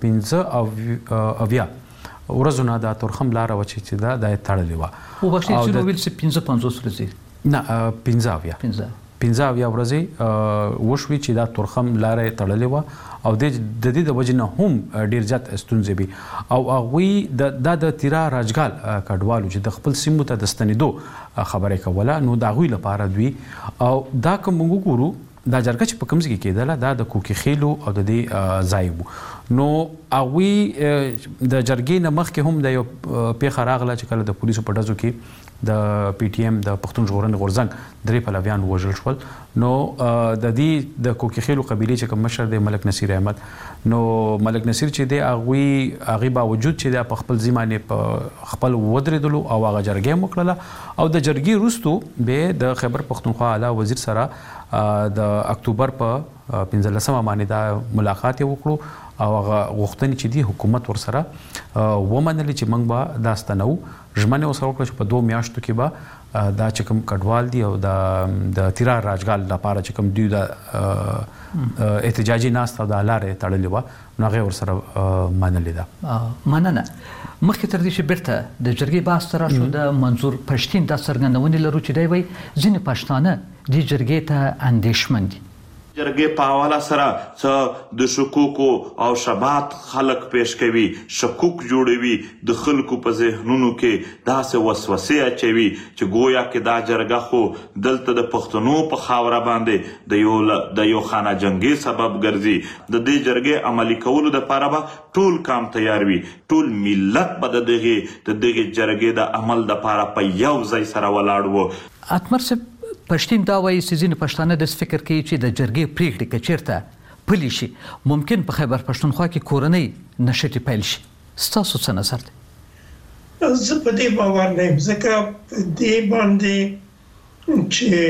15 اویا ورځونه د تورخم لاره و چې دا د تړلې وه.
او بخښئ چې ویل چې 55 ورځې
نه 15 اویا ورځې وشوي چې دا تورخم لاره تړلې وه او د دې د وجې نه هم ډېر زیات ستونزې وي او هغوی د تیرا راجګال کډوالو چې د خپل سیمو ته د ستنېدو خبرې کوله نو د هغوی لپاره دوی او دا که موږ وګورو دا جرګه چې په کوم ځای کې کېدله دا د کوکیخیلو او د دې ځای وو نو هغوی د جرګې نه مخکې هم د یو پیښه راغله چې کله د پولیسو په ډزو کې د پی ټی ایم د پښتون ژغورنې غورځنګ 3 پلویان وژل شول. نو د دې د کوکیخیلو قبیلې چې کوم مشر دی ملک نصیر احمد نو ملک نصیر چې دی هغوی باوجود چې دی په خپل ځمانې په خپل ودرېدلو او هغه جرګې وکړله او د جرګې وروستو به د خیبر پښتونخوا اعلی وزیر سره د اکتوبر په 15 باندې دا ملاقات یې وکړو او هغه غوښتنې چې دی حکومت ورسره ومنلې چې موږ به دا ستنو ژمنه ورسره وکړه چې په 2 میاشتو کې به دا چې کوم کډوال دي او د تیرا راجګال لپاره چې کوم دوی د احتجاجي ناسته او د لارې تړلې وه نو هغه ورسره منلې ده.
مننه. مخکې تر دې چې بیرته د جرګې بحث ته راشو د منظور پښتین دا څرګندونې لرو چې دی وایي ځینې پښتانه دې جرګې ته اندېښمن دي.
جرګې په حواله سره څه د شکوکو او شبهات خلک پیش کوي شکوک جوړوي د خلکو په ذهنونو کې داسې وسوسې اچوي چې ګویا کې دا جرګه خو دلته د پښتنو په خاوره باندې د یو خانه جنګي سبب ګرځي. د دې جرګې عملي کولو دپاره به ټول کام تیار وي ټول ملت به د دغې جرګې د عمل دپاره په یو ځای سره ولاړ و.
اتمر صاحب پښتین دا وایي چې ځینې پښتانه داسې فکر کوي چې د جرګې پریکړې که چېرته پلي شي ممکن په خیبر پښتونخوا کې کورنۍ نښتې پیل شي. ستاسو څه نظر دی؟
زه په دې باور نه یم ځکه په دې باندې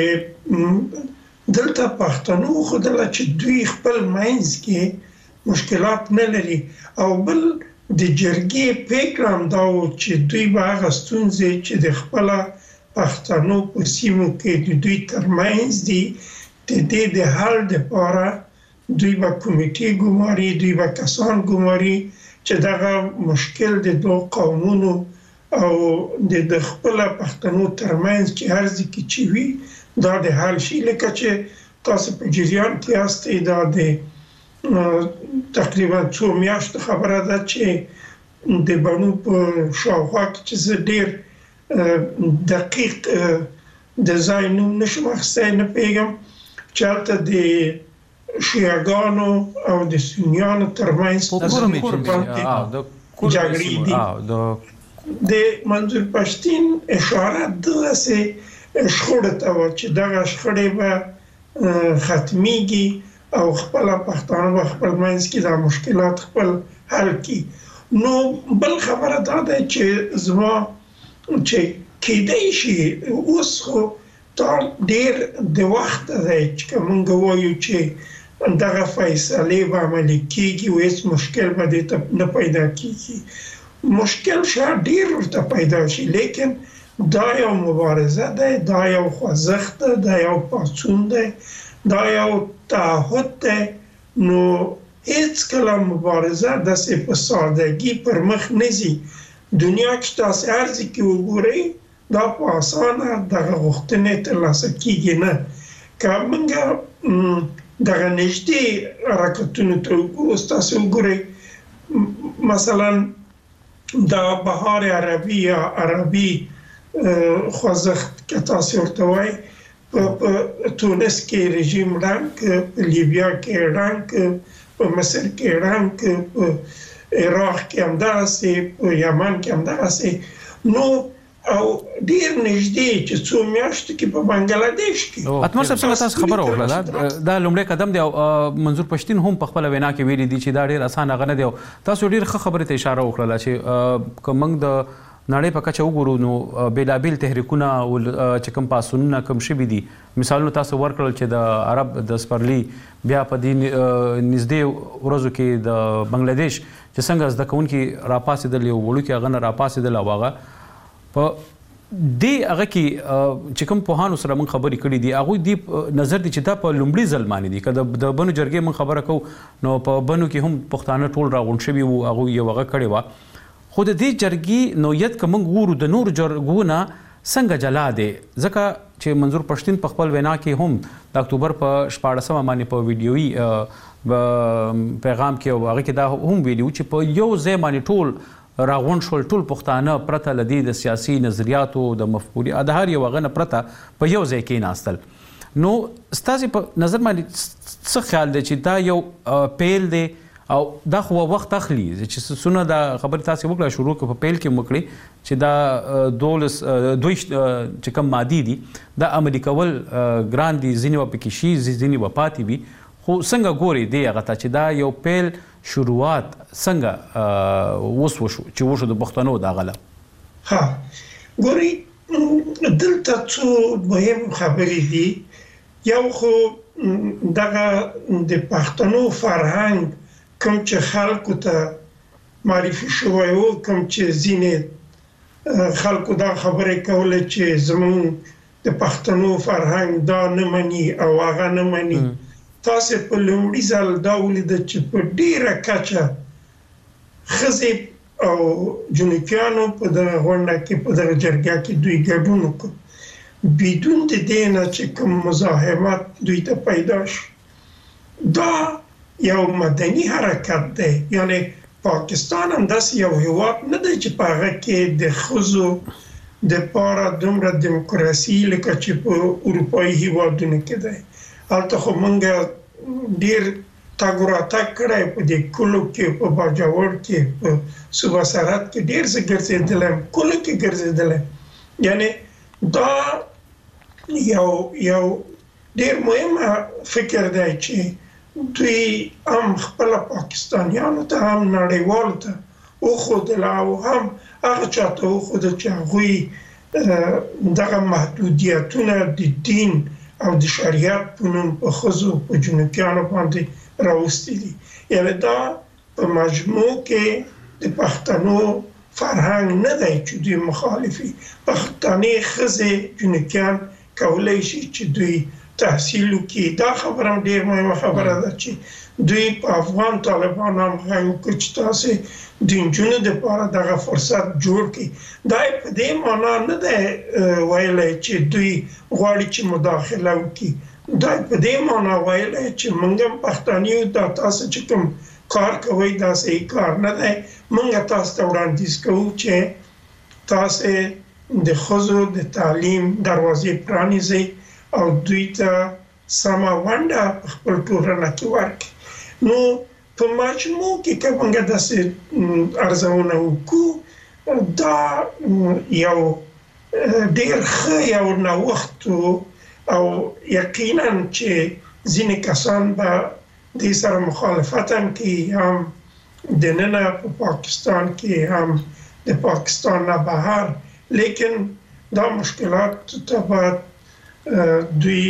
چې دلته پښتنو ښودله چې دوی خپل منځ کې مشکلات نه لري او بل د جرګې پریکړه هم دا و چې دوی به هغه ستونزې چې د خپله پښتنو په سیمو کې د دوی ترمنځ دي د دې د حل دپاره دوی به کمیټې ګماري دوی به کسان ګماري چې دغه مشکل د دوه قومونو او د خپله پښتنو ترمنځ چې هر ځای کې چې وي دا د حل شي. لکه چې تاسو په جریان کې یاستئ دا د تقریبا 2 میاشتو خبره ده چې د بڼو په شاوخوا کې چې زه ډېر دقیق د ځای نوم نشم اخیستی نه پوهېږم چې هلته د شیعهګانو او د سنیانو ترمنځ جګړې دي. د منظور پښتین اشاره دغسې شخړو ته وه چې دغه شخړې به ختمیږي او خپله پښتانه به خپل منځ کې دا مشکلات خپل حل کړي. نو بل خبره دا ده چې زما چې کېدای شي اوس خو دا ډېر د وخت دی چې موږ وایو چې دغه فیصلې به عملي کېږي او هېڅ مشکل به دې ته نه پیدا کېږي. مشکل شاید ډېر ورته پیدا شي لیکن دا یو مبارزه دی دا یو خوځښت دی دا یو پاڅون دی دا یو تعهد دی. نو هېڅکله مبارزه داسې په سادګي پر مخ نه ځي. دنیا کې تاسو هر ځای کې وګورئ دا په اسانه دغه غوښتنې ترلاسه کېږي نه. که موږ دغه نږدې حرکتونو ته وګورو تاسو وګورئ مثلا دا بهار عربي یا عربي خوځښت که تاسو ورته وایئ په تونس کې رژیم ړنګ په لیبیا کې ړنګ په مصر کې ړنګ په عراق کې همدغسې په یمن کې همدغسې نو او ډېر نږدې چې څو میاشتو کې په بنګلادیش کې.
اتمر صاحب څنګه تاسو خبره وکړله دا لومړی قدم دی او منظور پښتین هم په خپله وینا کې ویلي دي چې دا ډېر اسانه هغه نه دی او تاسو ډېر ښه خبرې ته اشاره وکړله چې که موږ نړۍ په کچه وګورو نو بیلابیل تحریکونه او چې کوم پاسونونه کوم شوي دي مثالونه تاسو ورکړل چې د عرب د سپرلي بیا په دې نږدې ورځو کې د بنگلاديش چې څنګه زده کوونکي راپاسېدل یو وړوکی هغه نه راپاسېدل او هغه په دې هغه کې چې کوم پوهانو سره موږ خبرې کړې دي هغوی دې نظر دي چې دا په لومړي ځل باندې دي که د بنو جرګې موږ خبره کوو نو په بنو کې هم پښتانه ټول راغونډ شوي وو هغوی یو هغه کړې وه خو د دې جرګې نوعیت که موږ ګورو د نورو جرګو نه څنګه جلا دی ځکه چې منظور پښتین په خپل وینا کې هم د اکتوبر په 14 باندې په ویډیوي پیغام کې هغه کې دا هم ویلي چې په یو ځای باندې ټول راغونډ شول ټول پښتانه پرته له دې د سیاسي نظریاتو د مفکورې د هر یو هغه نه پرته په یو ځای کې ناستل نو ستاسې په نظر باندې څه خیال دی چې دا یو پیل دی او دا خو وخت اخلي چې څونه دا خبرې تاسې وکړه شروع په پیل کې وکړي چې دا دوی چې کوم مادي دي دا عملي کول ګران دي ځینې به پکې شي ځینې به پاتې وي خو څنګه ګوري دی هغه ته چې دا یو پیل شروعات څنګه وشو چې وشو د پښتنو دا غله
ها ګوري دلته څو مهم خبرې دي یو خو دغه د پښتنو فرهنګ کوم چې خلکو ته معرفي شوی و کوم چې ځینې خلکو دا خبرې کوله چې زموږ د پښتنو فرهنګ دا نه مني او هغه نه مني تاسو په لومړي ځل دا ولیدل چې په ډیره کچه ښځې او جنکیانو په دغه غونډه کې په دغه جرګه کې دوی ګډون وکړ بدون د دې نه چې کوم مزاحمت دوی ته پیدا شي دا یو مدني حرکت دی یعنی پاکستان هم داسې یو هیواد نه دی چې په هغه کې د ښځو دپاره دومره دیموکراسي لکه چې په اروپایي هیوادونو کې دی هلته خو موږ ډېر تګ راتګ کړی په دې کلو کې په باجوړ کې په صوبه سرحد کې ډېر څه ګرځېدلی کلو کې ګرځېدلی یعنی دا یو ډېر مهمه فکر دی چې دوی هم خپل پاکستانیانو ته هم نړیوالو ته وښودل او هم هغه چاته وښودل چې هغوی دغه محدودیتونه د دین او د شریعت په نوم په ښځو په جنوکیانو باندې راوستي دي یعنې دا په مجموع کې د پښتنو فرهنګ نه دی چې دوی مخالفي پښتنې ښځې جنوکیان کولی شي چې دوی تحصیل وکړي دا خبره هم ډېر مهمه خبره ده چې دوی په افغان طالبانو هم غږ وکړ چې تاسې د نجونو دپاره دغه فرصت جوړ کړي دا یې په دې معنا نه دی ویلی چې دوی غواړي چې مداخله وکړي دا یې په دې معنا ویلی چې موږ هم پښتانه یو دا تاسو چې کوم کار کوئ دا صحیح کار نه دی موږ تاسو ته وړاندیز کوو چې تاسو د ښځو د تعلیم دروازې پرانیزئ او دوی ته سمه ونډه په خپل ټولنه کې ورکړي نو په مجموع کې که موږ داسې ارزونه وکړو دا یو ډېر ښه یو نوښت او یقینا چې ځینې کسان به دې سره مخالفت هم کوي هم دننه په پاکستان کې هم د پاکستان نه بهر لیکن دا مشکلات ته باید دوی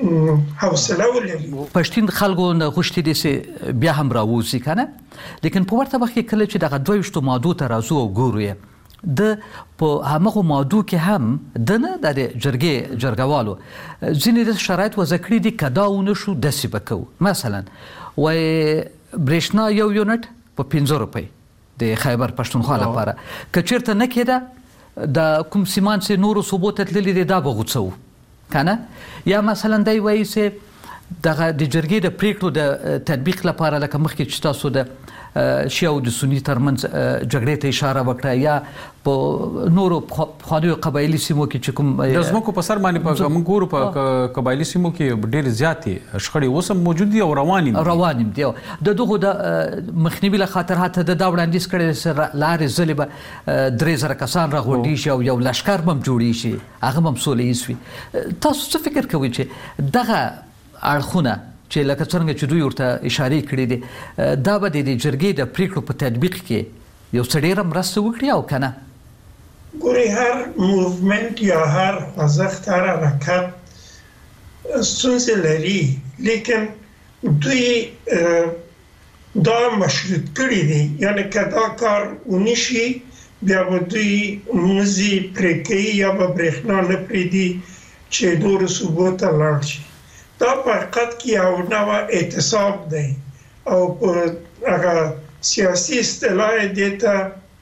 حوصله ولري
پښتون خلکو نه غوښتي دي چې بیا هم راوځي کنه لیکن په ورته وخت کې کله چې دغه 22 ماده ته راځو او ګورو د په هغه ماده کې هم د نه د جرګوالو ځینې شرایط وضع کړي دي کداونه شو د سبکو مثلا و برېښنا یو یونټ په 15 روپۍ د خیبر پښتونخوا لپاره کچیرته نه کېده د کوم سیمان سي نورو صوبو ته تللی دی دا بغوڅو کنه یا مثلا دی وایي چې دغه د جرګې د پریکړو د تطبیق لپاره لکه مخکې چې تاسو د شیعه او د سني ترمنځ جګړې ته اشاره وکړه یا په نورو خانیو قبایلی سیمو کې چې کوم
د ځمکو په سر باندې په موږ ګورو په قبایلی سیمو کې ډېر زیاتې شخړې اوس هم موجود دي او روانې
دي د دغو د مخنیوي له خاطر حتی د دا وړاندیز کړی لارې ځلې به 3000 کسان راغونډي شي او یو لښکر به هم جوړی شي هغه به هم سوله ییز وي تاسو څه فکر کوئ چې دغه اړخونه چې لکه څنګه چې دوی ورته اشاره کړې دي دا به د جرګې د پریکړو په تطبیق کې یو څه ډېره مرسته وکړي او کنه
ګوري هر موومنت یا هر خوځښت هر حرکت ستونزې لري، لیکن دوی دا مشروط کړی دي، یعنی که دا کار ونشي بیا به دوی مزي پرې کوي یا به برېښنا نه پرېږدي چې نورو صوبو ته لاړ شي. دا په حقیقت کې یو نوع اعتصاب دی او په هغه سیاسي اصطلاح یې دې ته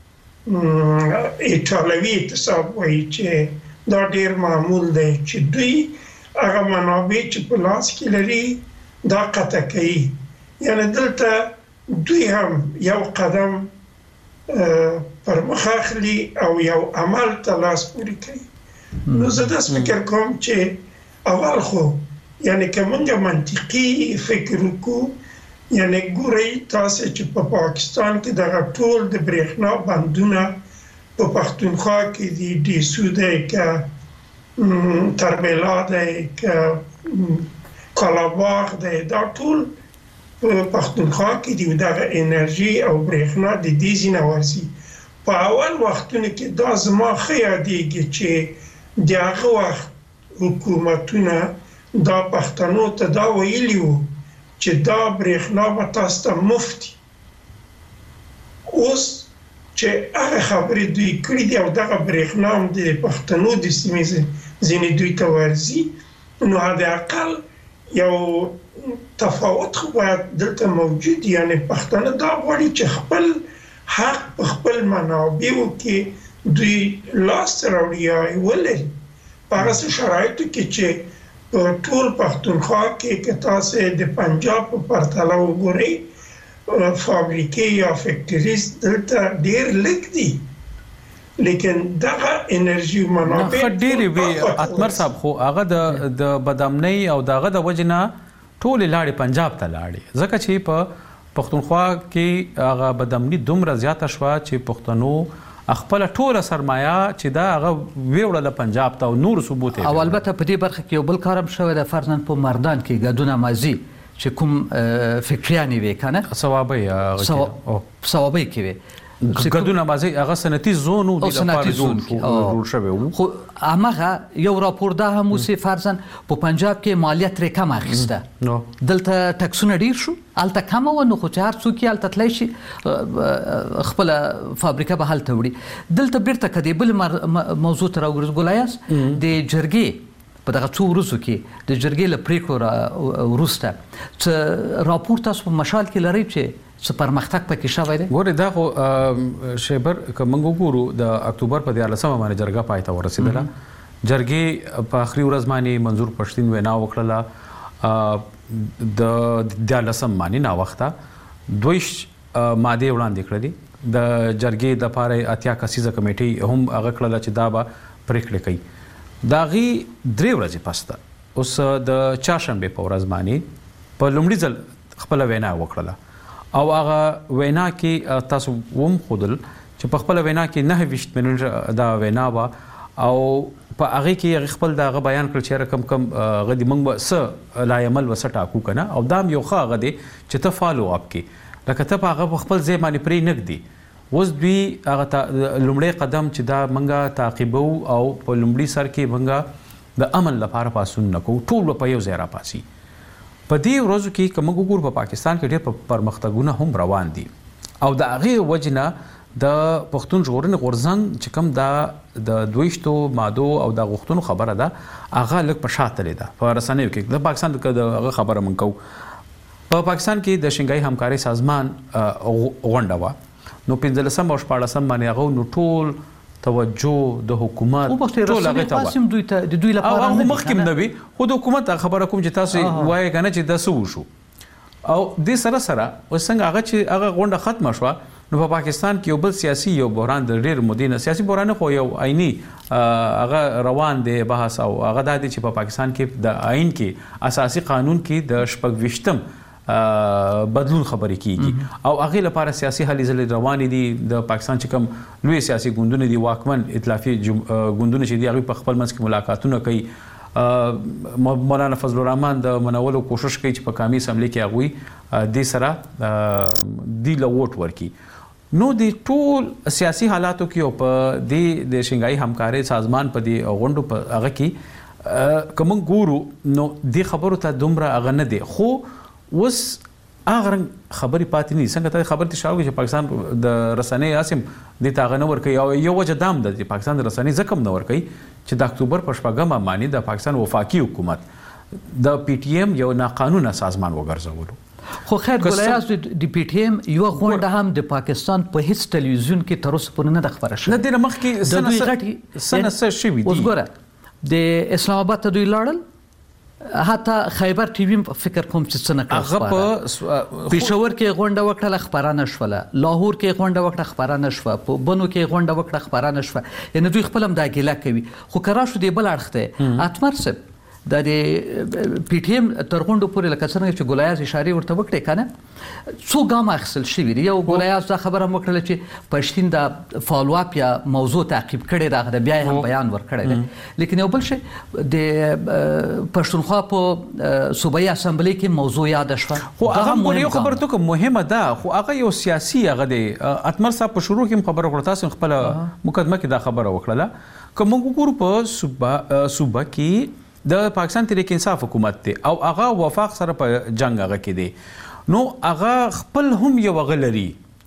ایټالوي اعتصاب وایي چې دا ډېر معمول دی چې دوی هغه منابع چې په لاس کې لري دا قطع کوي. یعنی دلته دوی هم یو قدم پر مخ اخلي او یو عمل ته لاس پورې کوي. نو زه داسې فکر کوم چې اول خو یعنی که موږ منطقي فکر وکړو، یعنی ګورئ تاسې چې په پاکستان کې دغه ټول د برېښنا بندونه په پښتونخوا کې دي، ډیسو دی که تربیلا دی که کالاباغ دی، دا ټول په پښتونخوا کې دي. دغه انرژي او برېښنا د دې ځینه ورځي. په اول وختونو کې دا زما ښه یادېږي چې د هغه وخت حکومتونه دا پښتنو ته دا ویلي وو چې دا برېښنا به تاسو ته مفت وي. اوس چې هغه خبرې دوی کړي دي او دغه برېښنا هم د پښتنو د سیمې ځینې دوی ته ورځي، نو حداقل یو تفاوت خو باید دلته موجود، یعنی پښتانه دا غواړي چې خپل حق په خپل منابعو کې دوی لاس راوړي یا ولري. په هغه شرایطو کې چې په ټول پښتونخوا کې که تاسو د پنجاب په پرتله وګورئ فابریکې یا فیکټریز دلته ډېر لږ دي، لیکن دغه انرژي منابع
ډېرې وي. اتمر صاحب خو هغه د بدامنۍ او دغه د وجې نه ټولې لاړې پنجاب ته لاړې، ځکه چې په پښتونخوا کې هغه بدامني دومره زیاته شوه چې پښتنو خپل ټوله سرمایه چې دا هغه ویوړله پنجاب ته او نور صوبو ته.
او البته په دې برخه کې یو بل کار هم شوی دی، فرضاً په مردان کې ګډونه مازی چې کوم فکریانې وې که نه ثوابۍ کې وې
ګډونه مازی هغه صنعتي زون و
صنعتي زون
جوړ شوی و.
خو هماغه یو راپور دا هم اوسې فرضاً په پنجاب کې مالیه ترې کم اخیسته، دلته ټکسونه ډېر شو، هلته کمه وه، نو خو چې هر څوک یې هلته تللی شي خپله فابریکه به هلته وړي. دلته بیرته که د بل موضوع ته راوګرځېدلای یاست، د جرګې په دغه څو ورځو کې د جرګې له پرېکړو وروسته څه راپور تاسو په مشال کې لرئ چې څه پرمختګ پکې شوی دی؟
ګورې دا خو شیبر که موږ وګورو د اکتوبر په 14 باندې جرګه پای ته ورسېدله. جرګې په آخري ورځ باندې منظور پښتین وینا وکړله، د 14 باندې ناوخته 22 مادې وړاندې کړلې. د جرګې دپاره 80 کسیزه کمیټې هم هغه کړله چې دا به پرېکړې کوي. د هغې 3 ورځې پسته اوس د چهارشنبې په ورځ باندې په لومړي ځل خپله وینا وکړله او هغه وینا کې تاسو وم ښودل چې په خپله وینا کې 29 منټه دا وینا وه او په هغې کې هغې خپل د هغه بیان کړل چې کم هغه دي موږ به څه لایعمل به څه ټاکو که نه، او دا هم یو ښه هغه دی چې ته فالو اپ کې لکه ته په هغه په خپل ځای باندې پرې نه ږدي. اوس دوی هغه لومړی قدم چې دا موږ تعقیبو او په لومړي سر کې موږ د امن لپاره پاڅون نه کوو، ټول به په یو ځای راپاڅي. په دې ورځو کې که موږ وګورو په پاکستان کې ډېر پرمختګونه هم روان دي او د هغې وجې نه د پښتون ژغورنې غورځنګ چې کوم دا د 22 مادو او د غوښتنو خبره ده هغه لږ په شا تللې ده په رسنیو کې. د پاکستان د هغه خبره موږ کوو. په پاکستان کې د شنګهای همکارۍ سازمان غونډه وه، نو 15 او 14 باندې هغه نو ټول توجه د حکومت ټول هغه ته وه.
د دوی لپاره
هغه مخکې نه وي، خو د حکومت خبره کوم چې تاسو وایې که نه چې دا څه وشو. او دې سره سره اوس څنګه هغه چې هغه غونډه ختمه شوه، نو په پاکستان کې یو بل سیاسي یو بحران د ډېر مودې نه سیاسي بحران خو یو عیني هغه روان دی بحث، او هغه دا دی چې په پاکستان کې د آئین کې اساسي قانون کې د 26 بدلون خبرې کیږي او هغې لپاره سیاسي هلې ځلې روانې دي. د پاکستان چې کوم لوی سیاسي ګوندونه دي، واکمن ائتلافي ګوندونه چې دي، هغوی په خپل منځ کې ملاقاتونه کوي. مولانا فضل الرحمن د منولو کوشش کوي چې په قومي اسمبلۍ کې هغوی دې سره دې له ووټ ورکړي. نو د ټول سیاسي حالاتو کې او په د شنګای همکاري سازمان په دی غونډو په هغه کې کوم ګورو نو د خبرو ته دومره هغه نه دی خو وس هغه خبري پاتې نه څنګه ته خبر ته شاوږي چې پاکستان د رسنۍ اسیم د تاغه نه ور کوي او یو وجه دام د پاکستان د رسنۍ زکم نه ور کوي چې د اکتوبر په شپږم باندې د پاکستان وفاقي حکومت د پی ټی ایم یو ناقانونه سازمان وګرځولو
خو خیر ګولایاز د پی ټی ایم یو غونډه هم د پاکستان په هیڅ ټلویزیون کې تر اوسه پورې نه خبره شوه
نه د مخ کې سنه شوی دی
اوس ګوره د اسلام آباد ته دوی لاړل حتی خیبر ټي وي فکر کوم چې څنګه کړه پېښور کې غونډه وکړه خبرانه شوله لاهور کې غونډه وکړه خبرانه شوه په بنو کې غونډه وکړه خبرانه شوه یعنی دوی خپل هم دا ګیله کوي خو کرا شو دی بل اړخ ته اتمر سب د پی ټی ایم تر غونډو پورې لکه څنګه چې ګولایاز اشاره ورته وکړي کنه څو ګام اخیستل شوی دی یو ګولایاز دا خبره وکړه چې پښتين د فالو اپ یا موضوع تعقیب کړي راغله بیا هم بیان ورکړی دی لیکن یو بل شی د پښتونخوا په صوبایي اسمبلی کې موضوع یاد شوه
خو هغه یو خبره ته مهمه ده خو هغه یو سیاسي هغه دی اتمر صاحب په شروع کې خبره وکړه تاسو خپل مقدمه کې دا خبره وکړه کوم ګورو په صوبه کې د پاکستان تحریک انصاف حکومت دی او هغه وفاق سره په جنگ هغه کې دی نو هغه خپل هم یو غلري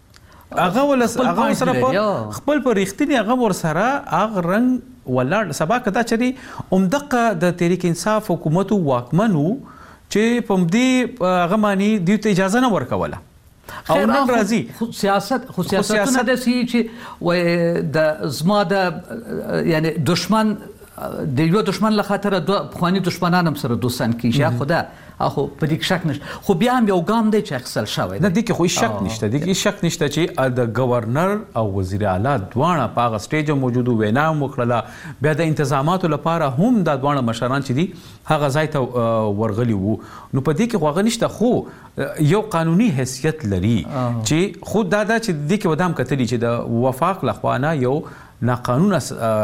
هغه سره په خپل په ریښتینی هغه ور سره هغه رنگ ولاړ سبا کدا چری عمدقه د تحریک انصاف حکومت واکمنو چې په دې هغه معنی د اجازه نه ورکوله او نن راځي
سیاستونه د سی چې و د زما د یعنی دشمن د یو دشمن له خاطر د خواني دشمنان هم سره دوستان کیږي خدا اخو په دې شک نشته خو بیا هم یو ګام دی چې اخسل شوی
نه دي کې خو شک نشته دي کې شک نشته چې د گورنر او وزیر اعلی دواړه په هغه سټیج موجودو وینا وکړه بیا د انتظاماتو لپاره هم د دواړه مشران چې دي هغه ځای ته ورغلي وو نو په دې کې خو هغه نشته خو یو قانوني حیثیت لري چې خو دا چې د کې ودام کتلی چې د وفاق لخوانه یو ناقانونه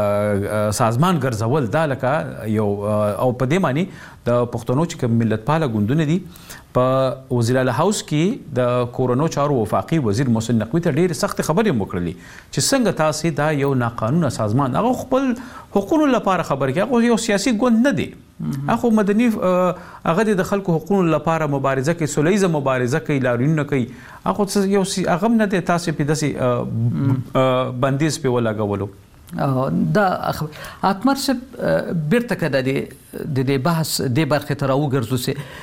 سازمان ګرځول دا لکه یو او په دې معنی د پښتنو چې ملت پاله ګوندونه دي په وزیر اعلی هاوس کې د کورونو چارو وفاقي وزیر محسن نقوی ته ډېر سخت خبرې وکړلې چې څنګه تاسو دا یو ناقانونه سازمان هغه خپل حقوقو لپاره خبر کې هغه یو سیاسي ګوند نه دی هغه مدني هغه د خلکو حقوقو لپاره مبارزه کوي سولهیزه مبارزه کوي لاریونونه کوي هغه یو هغه نه دی تاسو په داسې بندیز په ولګولو
دا اتمر سب بیرته کده د بحث د برخه تر وګرځو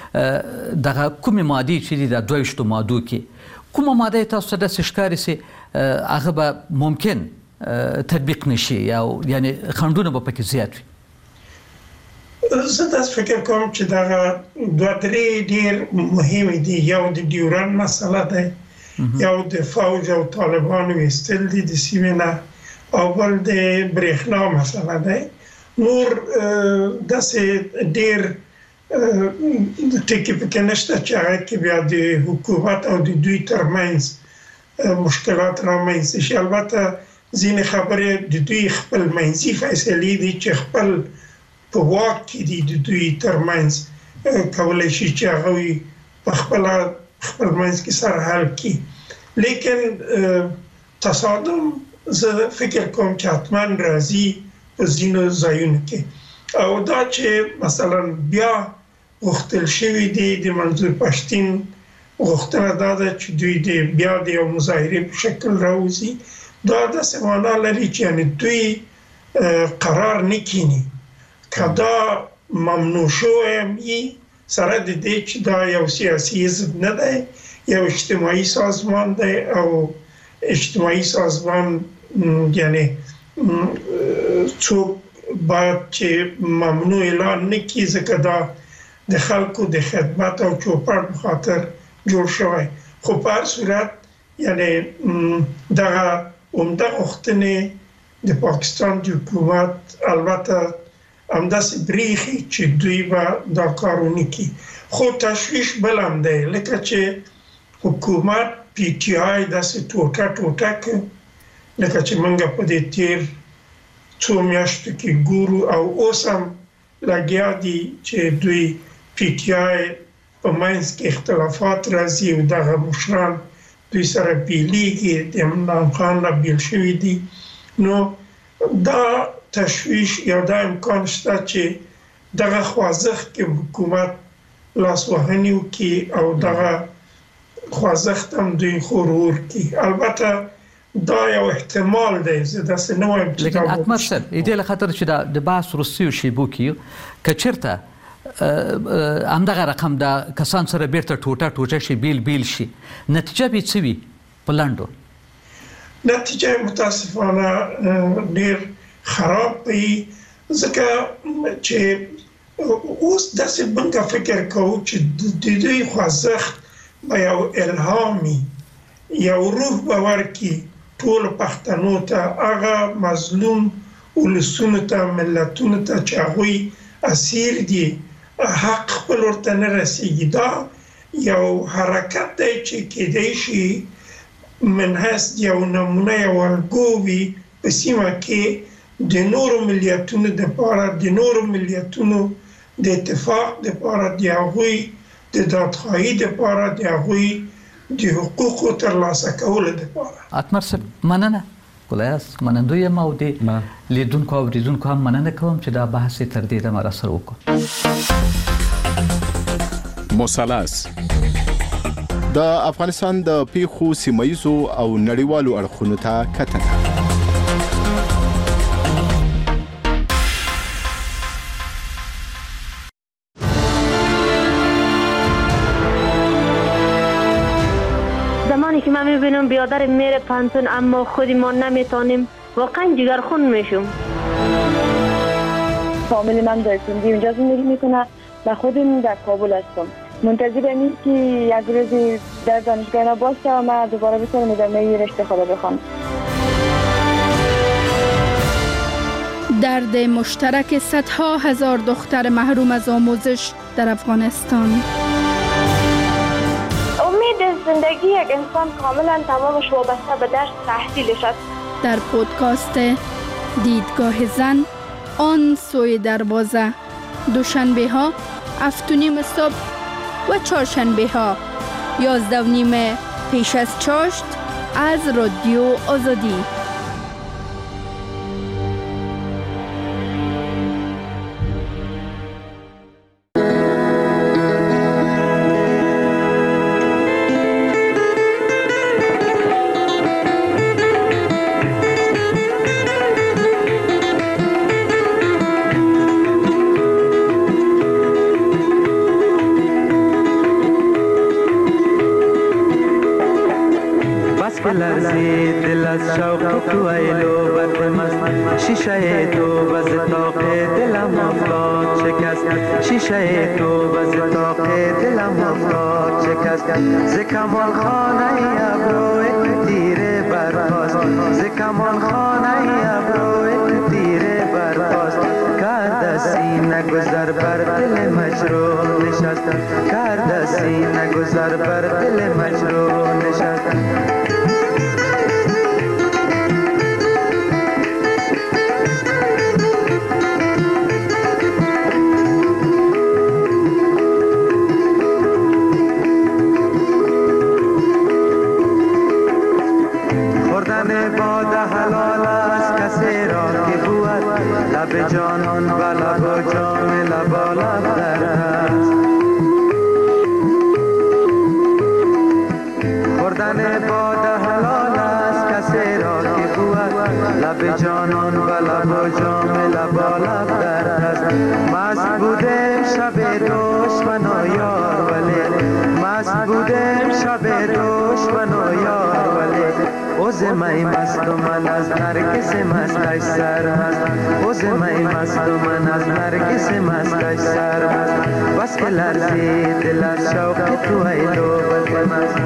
سي دغه کومه ماده چې د 22 ماده کې کومه ماده تاسو د شکاري سي هغه به ممکن تطبیق نشي یا یعنی خندونه به پکې زیات وي
زه دا فکر کوم چې دا دوه درې ډیر مهم دي یو د ډیورن مسله ده یو د فوج او طالبانو استل دي د سیمه اول د برېښنا مسله ده نور داسې ډېر ټکي پکې نشته چې هغه کې بیا د حکومت او د دوی ترمنځ مشکلات رامنځته شي البته ځینې خبرې د دوی خپل منځي فیصلې دي چې خپل په واک کې دي د دوی ترمنځ کولی شي چې هغه په خپل منځ کې سره حل کړي لیکن تصادم زه فکر کوم چې حتماً راځي په ځینو ځایونو کې او دا چې مثلا بیا غوښتل شوي دي د منظور پښتين غوښتنه دا ده چې دوی د بیا د یو مظاهرې په شکل راوځي دا داسې معنا لري چې یعنې دوی قرار نه کینی که دا ممنوع شوی وي سره د دې چې دا یو سیاسي حزب نه دی یو اجتماعي سازمان دی او اجتماعي سازمان یعنی څوک باید چې ممنوع اعلان نه کړي ځکه دا د خلکو د خدمت او چوپړ په خاطر جوړ شوی خو په هر صورت یعنی دغه عمده غوښتنې د پاکستان د حکومت البته همداسې بریښي چې دوی به دا کار ونه کړي خو تشویش بل هم دی لکه چې حکومت پی ټی آی داسې ټوټه کوي لکه چې موږ په دې تیر څو میاشتو کې ګورو او اوس هم لګیا دي چې دوی پی ټی آی په منځ کې اختلافات راځي او دغه مشران دوی سره بیلیږي د عمران خان نه بیل شوي دي نو دا تشویش یا دا امکان شته چې دغه خوځښت کې حکومت لاسوهنې وکړي او دغه خوځښت هم دوی غرور کړي. البته دا یو احتمال دی، زه داسې نه وایم چې
لیکن اکمل صاحب دې له خاطر چې د بحث وروستیو شیبو کې که چېرته همدغه رقم د کسان سره بیرته ټوټه شي بیل شي نتیجه به څه وي په لنډو؟
نتیجه متاسفانه ډېر خراب وي ځکه چې اوس داسې موږ فکر کوو چې د دوی خوځښت به یو الهامي یو روح به ورکړي ټولو پښتنو ته، هغه مظلوم ولسونو ته، ملتونو ته چې هغوی اسیر دي، حق خپل ورته نه رسیږي. دا یو حرکت دی چې کېدای شي من حیث یو نمونه یو الګو وي په سیمه کې د نورو ملیتونو دپاره، د نورو ملیتونو د اتفاق دپاره، د هغوی د دادخواهي دپاره، د هغوی د حقوقو ترلاسه کولو دپاره.
اتمر صاحب مننه، ګلایاس منندوی یم او د لیدونکو او اوریدونکو هم مننه کوم چې دا بحث تر دې دمه راسره وکړو.
مثلث د افغانستان د پیښو سیمایزو او نړیوالو اړخونو ته کتنه.
زمانی که من میبینم بیادر میره پانتون اما خودی ما نمیتانیم واقعا جگرخون میشم.
فامیل من در سندی اونجا زندگی میکنه و خودم در کابل هستم. منتظرم این که یک روزی در دانشگاه ما باشه و من دوباره بتونم ادامه رشته خود بخوام.
درد مشترک صدها هزار دختر محروم از آموزش در افغانستان.
زندگی یک انسان کاملا تمامش وابسته به درس تحصیلش است.
در پودکاست دیدگاه زن آن سوی دروازه، دوشنبه ها 7:30 صبح و چهارشنبه ها 11:30 پیش از چاشت از رادیو آزادی.
شیشه تو بز طاق دلم افتاد شکست، شیشه تو بز طاق دلم افتاد شکست. ز کمان خانه ابروی تیره برپاست، ز کمان خانه ابروی تیره برپاست. کرد سینه گذر بر دل مجروح نشست، کرد سینه گذر بر دل مجروح نشست. لب جانان و لب و جام لبالب در است، خوردن باد حلال است کسی را که بود. لب جانان و لب و جام لبالب در است. مست بوده شب دشمن و یار ولی، مست بوده شب دشمن و یار ولی. اوز می مست و من از نرگس مستش سرمست، اوز می مست و من از نرگس مستش سرمست. بس که لرزی دل از شوق تو ای لوبت مست.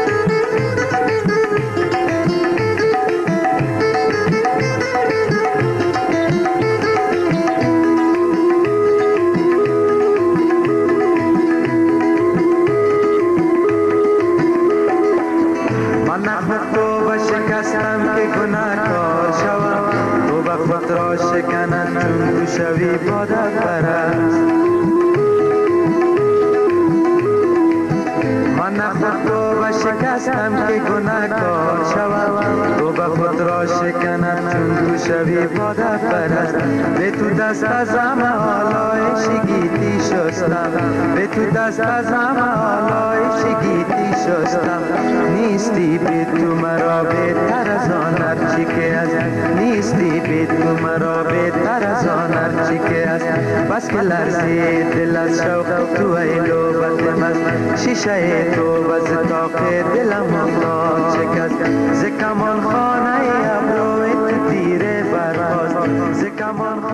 شکنند چون تو شوی بادت برست. من خود تو و شکستم که گناهکار شود تو به خود را شکند چون تو شوی باده پرست به تو دست از همه آلایش گیتی شستم به تو دست از همه آلایش گیتی شستم نیستی به تو مرا بهتر از آن هرچی که است نیستی به تو مرا بهتر از آن هرچی که است بس که لرزی دل از شوق تو ای لوبت مست شیشه تو و ز طاق دلم افتاد شکست ز کمان خانه ابروی تو تیره برخاست ز کمان